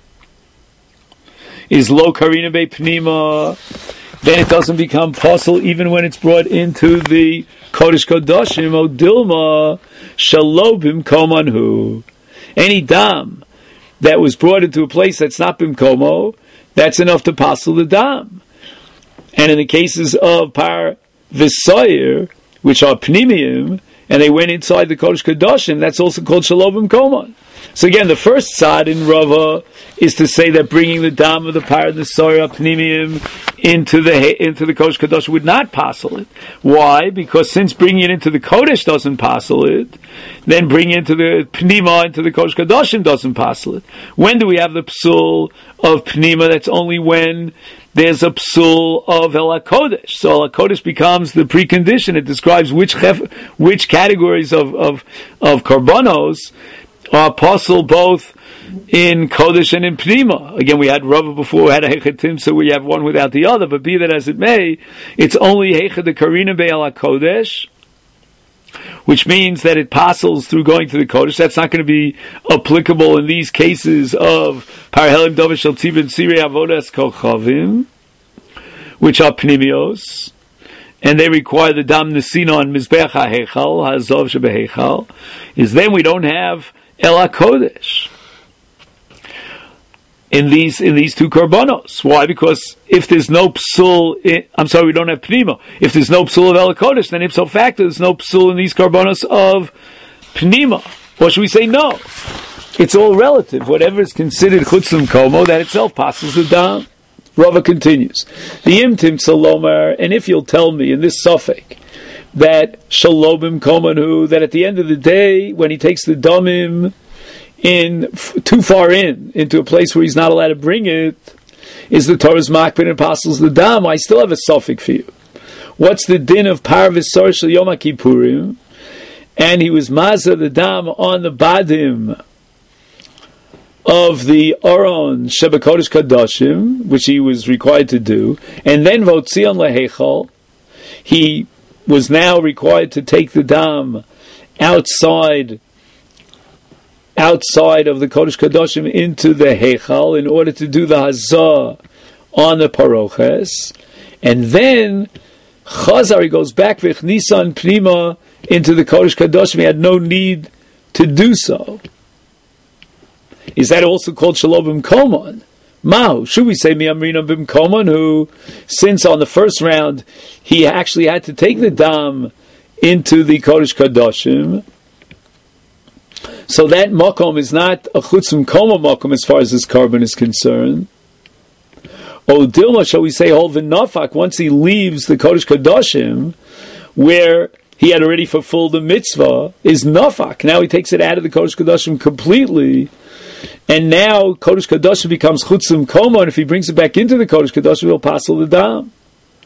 is lo Karinan Bey Pnima, then it doesn't become possible even when it's brought into the Kodesh Kodashim. O Dilma Shalom Bimkomanhu. Any dam that was brought into a place that's not Bimkomo, that's enough to passel the dam. And in the cases of Par V'Soyer, which are Pnimium, and they went inside the Kodesh Kodashim, that's also called Shalom Bimkoman. So again, the first side in Rava is to say that bringing the dam of the Par V'Soyer Pnimium into the Kodesh Kodesh would not passel it. Why? Because since bringing it into the Kodesh doesn't passel it, then bringing it into the Pnima, into the Kodesh Kodashim doesn't passel it. When do we have the psul of Pnima? That's only when there's a psul of El HaKodesh. So El HaKodesh becomes the precondition. It describes which categories of karbonos are possible both in Kodesh and in Pnima. Again, we had Rava before, we had a Hechatim, so we have one without the other, but be that as it may, it's only Hecha de Karina Be El HaKodesh, which means that it passes through going to the Kodesh. That's not going to be applicable in these cases of Parhelim Dovish Shel Tzibin Sirei Avodas Kochavim, which are Pnimios, and they require the Dam Nesina on Mizbeach HaHeichal, HaZov SheBeHeichal, is then we don't have El HaKodesh in these two karbonos. Why? Because if there's no psul, we don't have pnima. If there's no psul of El HaKodesh, then ipso facto there's no psul in these karbonos of pnima. Or should we say no? It's all relative. Whatever is considered chutzim komo, that itself passes the dam. Rava continues. The imtim salomer, and if you'll tell me in this suffix that shalomim komanu, that at the end of the day, when he takes the damim in too far into a place where he's not allowed to bring it, is the Torah's makpid and apostles the dam, I still have a suffix for you. What's the din of parvis sor shel Yom HaKippurim? And he was mazah the dam on the badim of the Aron Shebekodesh Kadashim, which he was required to do, and then Votzion Lehechal, he was now required to take the dam outside of the Kodesh Kadashim into the Heichal in order to do the Hazah on the Paroches, and then Chazar, he goes back V'chnisan Pnima into the Kodesh Kadoshim, he had no need to do so. Is that also called Shalom B'mkomon? Mahu, should we say Mi'amrina B'mkomon, who, since on the first round, he actually had to take the dam into the Kodesh Kadoshim, so that Makom is not a Chutz B'mkomon Makom as far as this carbon is concerned. O Dilma, shall we say, Hol V'nafak, once he leaves the Kodesh Kadoshim, where he had already fulfilled the mitzvah, is Nafak. Now he takes it out of the Kodesh Kadoshim completely, and now Kodesh Kadoshim becomes Chutz B'mkomon, and if he brings it back into the Kodesh Kadoshim, he'll passel the dam.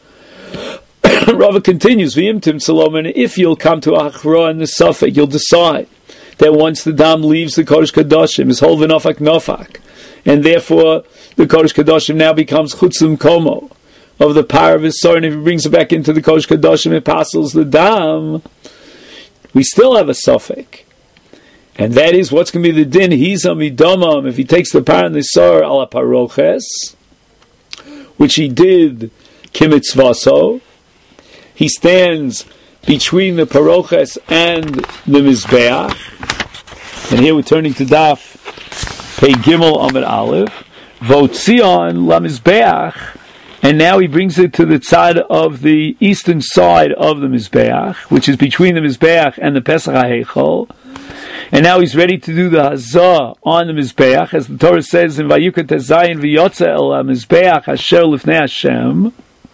Rava continues, V'yimtim Solomon, if you'll come to Achra and the Safek, you'll decide that once the dam leaves the Kodesh Kadoshim, is Hol V'nafak Nafak, and therefore the Kodesh Kadoshim now becomes Chutz B'mkomo of the power of his soul, and if he brings it back into the Kodesh Kadoshim, it passes the dam, we still have a Safek. And that is, what's going to be the din? Hizam idamam, if he takes the power and the soul ala paroches, which he did kimitzvaso, he stands between the paroches and the mizbeach. And here we're turning to Daf Pei Gimel Amud Aleph, Votzion la mizbeach, and now he brings it to the side of the eastern side of the mizbeach, which is between the mizbeach and the Pesach HaHeichel. And now he's ready to do the Hazah on the Mizbeach, as the Torah says in Vayukat Zayin V'yotza El HaMizbeach Asher Lifnei Hashem,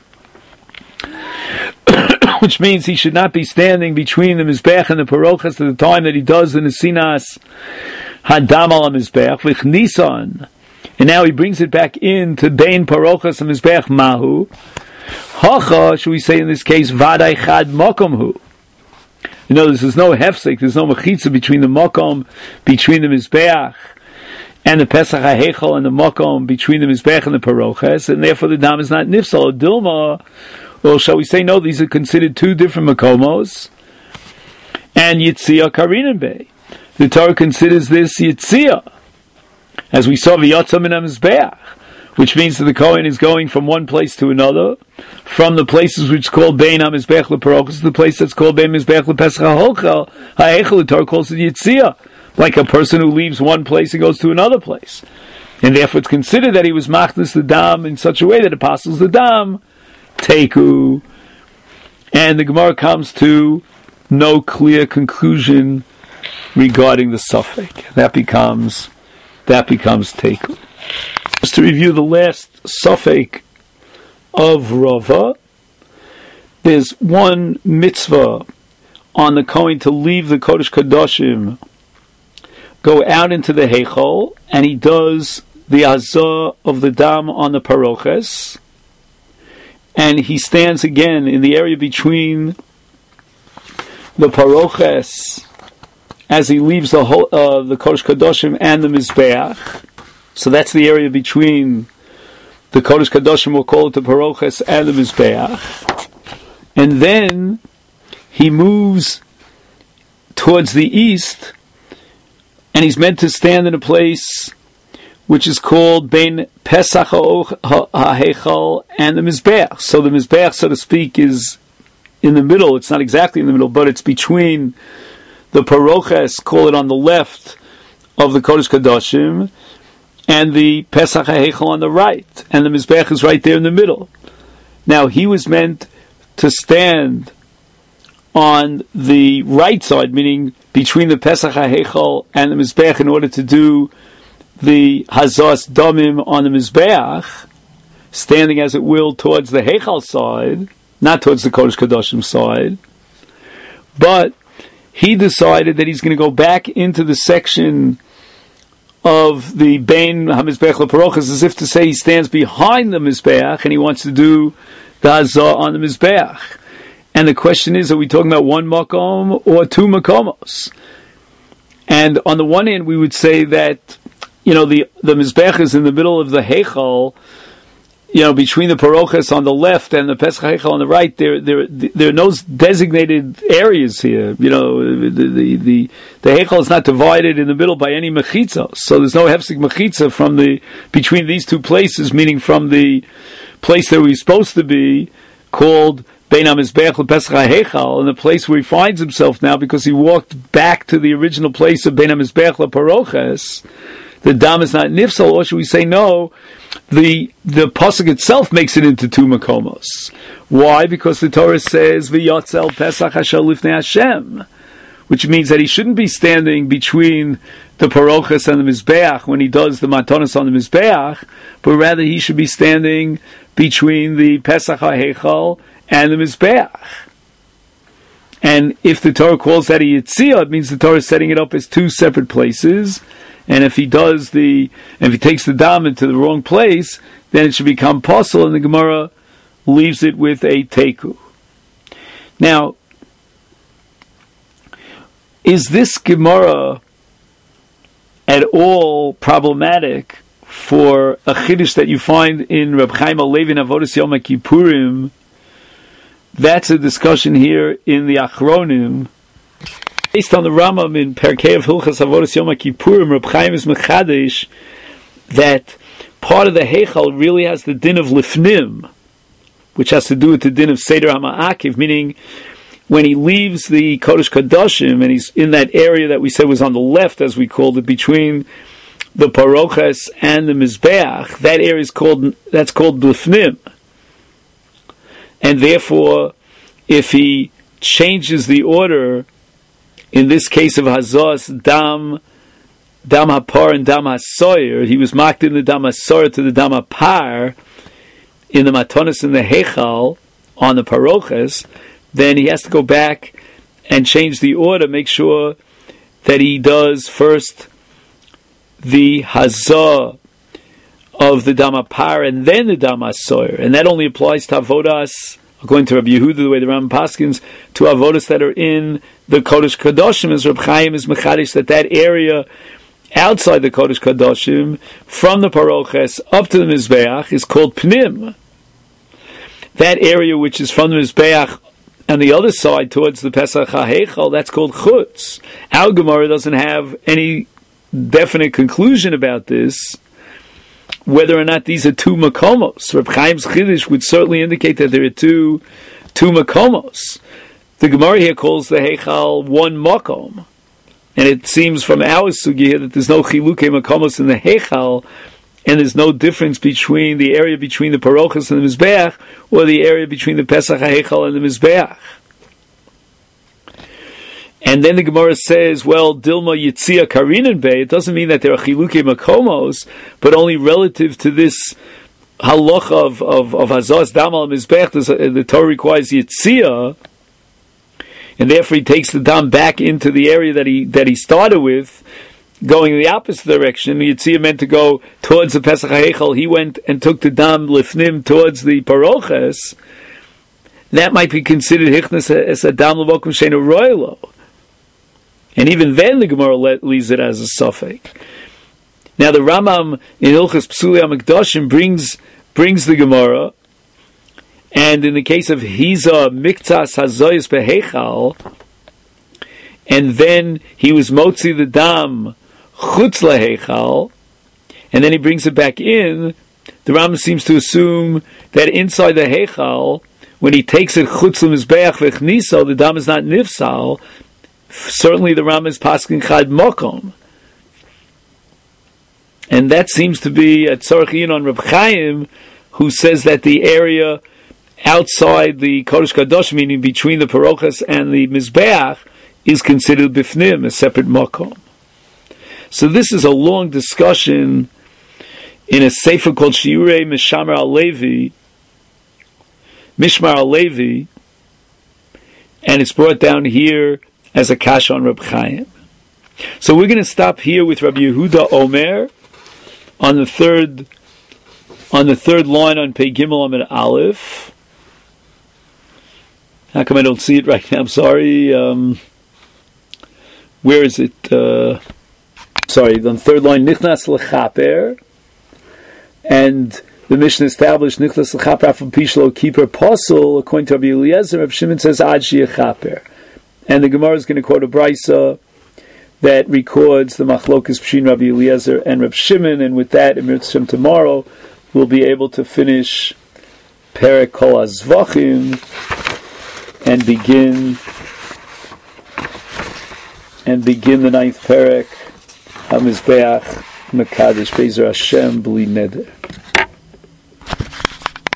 which means he should not be standing between the Mizbeach and the Parochas at the time that he does the Nesinas Hadam Al HaMizbeach V'chnisan, and now he brings it back into Bein Parochas and Mizbeach Mahu Hacha, should we say in this case, Vadai Chad Mokom Hu. You know, there's no hefsek, there's no mechitza between the makom, between the mizbeach, and the Pesach HaHeichel, and the makom between the mizbeach and the paroches, and therefore the dam is not nifsal. Dilma, well, shall we say no? These are considered two different makomos, and yitzia karinen bey. The Torah considers this yitzia, as we saw v'yotza min hamizbeach, which means that the Kohen is going from one place to another, from the places which is called Bein HaMizbech LeParochos to the place that's called Bein Mizbech LePesach HaHeichel. The Torah calls it Yitzia, like a person who leaves one place and goes to another place. And therefore it's considered that he was machnas the dam in such a way that it passes the dam, teku. And the Gemara comes to no clear conclusion regarding the suffix. That becomes teku. Just to review the last suffix of Rava, there's one mitzvah on the Kohen to leave the Kodesh Kadoshim, go out into the Heichal, and he does the Hazah of the Dam on the Paroches, and he stands again in the area between the Paroches as he leaves the Kodesh Kadoshim and the Mizbeach. So that's the area between the Kodesh Kadoshim, we'll call it the Paroches, and the Mizbeach. And then he moves towards the east, and he's meant to stand in a place which is called Bein Pesach HaHeichal and the Mizbeach. So the Mizbeach, so to speak, is in the middle. It's not exactly in the middle, but it's between the Paroches, call it on the left of the Kodesh Kadoshim, and the Pesach HaHeichel on the right, and the Mizbech is right there in the middle. Now, he was meant to stand on the right side, meaning between the Pesach HaHeichel and the Mizbech, in order to do the Hazas Damim on the Mizbech, standing as it will towards the Heichal side, not towards the Kodesh Kadoshim side. But he decided that he's going to go back into the section of the Bein HaMizbech LeParoches, as if to say he stands behind the Mizbeach and he wants to do the Hazah on the Mizbeach. And the question is, are we talking about one makom or two makomos? And on the one hand, we would say that, you know, the Mizbeach is in the middle of the Heichal, you know, between the Paroches on the left and the Pesach HaHeichel on the right. There are no designated areas here. You know, the Heichal is not divided in the middle by any mechitza. So there's no hefsek mechitza from between these two places, meaning from the place that we're supposed to be, called Bein HaMizbeach LePesach HaHeichal, in the place where he finds himself now, because he walked back to the original place of Bein HaMizbeach LeParoches, the dam is not nifsal, or should we say no? The pasuk itself makes it into two makomos. Why? Because the Torah says v'yotzel Pesach Asher Lifnei Hashem, which means that he shouldn't be standing between the paroches and the mizbeach when he does the matanos on the mizbeach, but rather he should be standing between the Pesach HaHeichal and the mizbeach. And if the Torah calls that a yitzia, it means the Torah is setting it up as two separate places. And if he takes the dam into the wrong place, then it should become posel, and the Gemara leaves it with a teku. Now, is this Gemara at all problematic for a chiddush that you find in Reb Chaim Halevi in Avodas Yom Kippurim? That's a discussion here in the Achronim. Based on the Rambam in Perkei of Hilchas Avodas Yom Kippurim, Reb Chaim is mechadish that part of the Heichal really has the din of Lifnim, which has to do with the din of Seder HaMa'akiv, meaning when he leaves the Kodesh Kodashim and he's in that area that we said was on the left, as we called it, between the Paroches and the Mizbeach, that area is called Lifnim. And therefore, if he changes the order, in this case of Hazos, Dam HaPar and Dam HaSoyer, he was marked in the Dam HaSoyer to the Dam HaPar, in the Matanos and the Heichal, on the Paroches, then he has to go back and change the order, make sure that he does first the Hazah of the Dam HaPar and then the Dam HaSoyer. And that only applies to Avodas, according to Rabbi Yehuda, the way the Rambam paskins, to Avodas that are in the Kodesh Kodashim, as Reb Chaim is mechadish, that area outside the Kodesh Kodashim, from the Paroches up to the Mizbeach, is called Pnim. That area which is from the Mizbeach on the other side towards the Pesach HaHeichal, that's called Chutz. Our Gemara doesn't have any definite conclusion about this, whether or not these are two makomos. Reb Chaim's Chiddush would certainly indicate that there are two makomos. The Gemara here calls the Heichal one makom, and it seems from our sugi here that there's no chilukei makomos in the Heichal, and there's no difference between the area between the Parochos and the Mizbeach, or the area between the Pesach HaHeichal and the Mizbeach. And then the Gemara says, well, Dilma Yitzia Karinen Bey, it doesn't mean that there are Chilukei Makomos, but only relative to this halacha of Hazaz Dam al Mizbech, the Torah requires Yitzia, and therefore he takes the Dam back into the area that he started with, going in the opposite direction. Yitzia meant to go towards the Pesach HaHeichal, he went and took the Dam Lifnim towards the Paroches. That might be considered Hichnas as a Dam Levokum Sheinu Roylo. And even then the Gemara leaves it as a suffix. Now the Rambam in Hilchos Psuli HaMikdashim brings the Gemara, and in the case of Hiza Miktas Hazoyis Beheichal, and then he was Motzi the Dam Chutz LaHeichal, and then he brings it back in, the Rambam seems to assume that inside the Heichal, when he takes it Chutz LaMizbeach V'chniso, the Dam is not Nifsal. Certainly the Rambam is paskin chad mokom, and that seems to be a tzorach on Reb Chaim, who says that the area outside the Kodesh Kadosh, meaning between the Parochas and the Mizbeach, is considered bifnim, a separate mokom. So this is a long discussion in a sefer called Shiurei Mishmar Alevi, and it's brought down here as a kash on Reb Chaim. So we're going to stop here with Rabbi Yehuda Omer on the third line on Pei Gimel Amid Aleph. How come I don't see it right now? I'm sorry. Where is it? Sorry, on the third line, Nichnas L'chaper, and the Mishnah established Nichnas L'chaper Afal Pishlo Keeper Posel. According to Rabbi Eliezer, Rabbi Shimon says Ad She'achaper. And the Gemara is going to quote a brisa that records the machlokas between Rabbi Eliezer and Rabbi Shimon, and with that, in Mitzvah tomorrow, we'll be able to finish Perek Kol HaZvachim, and begin the ninth perek, HaMizbeach Mekadesh Be'ezer Hashem B'li Neder.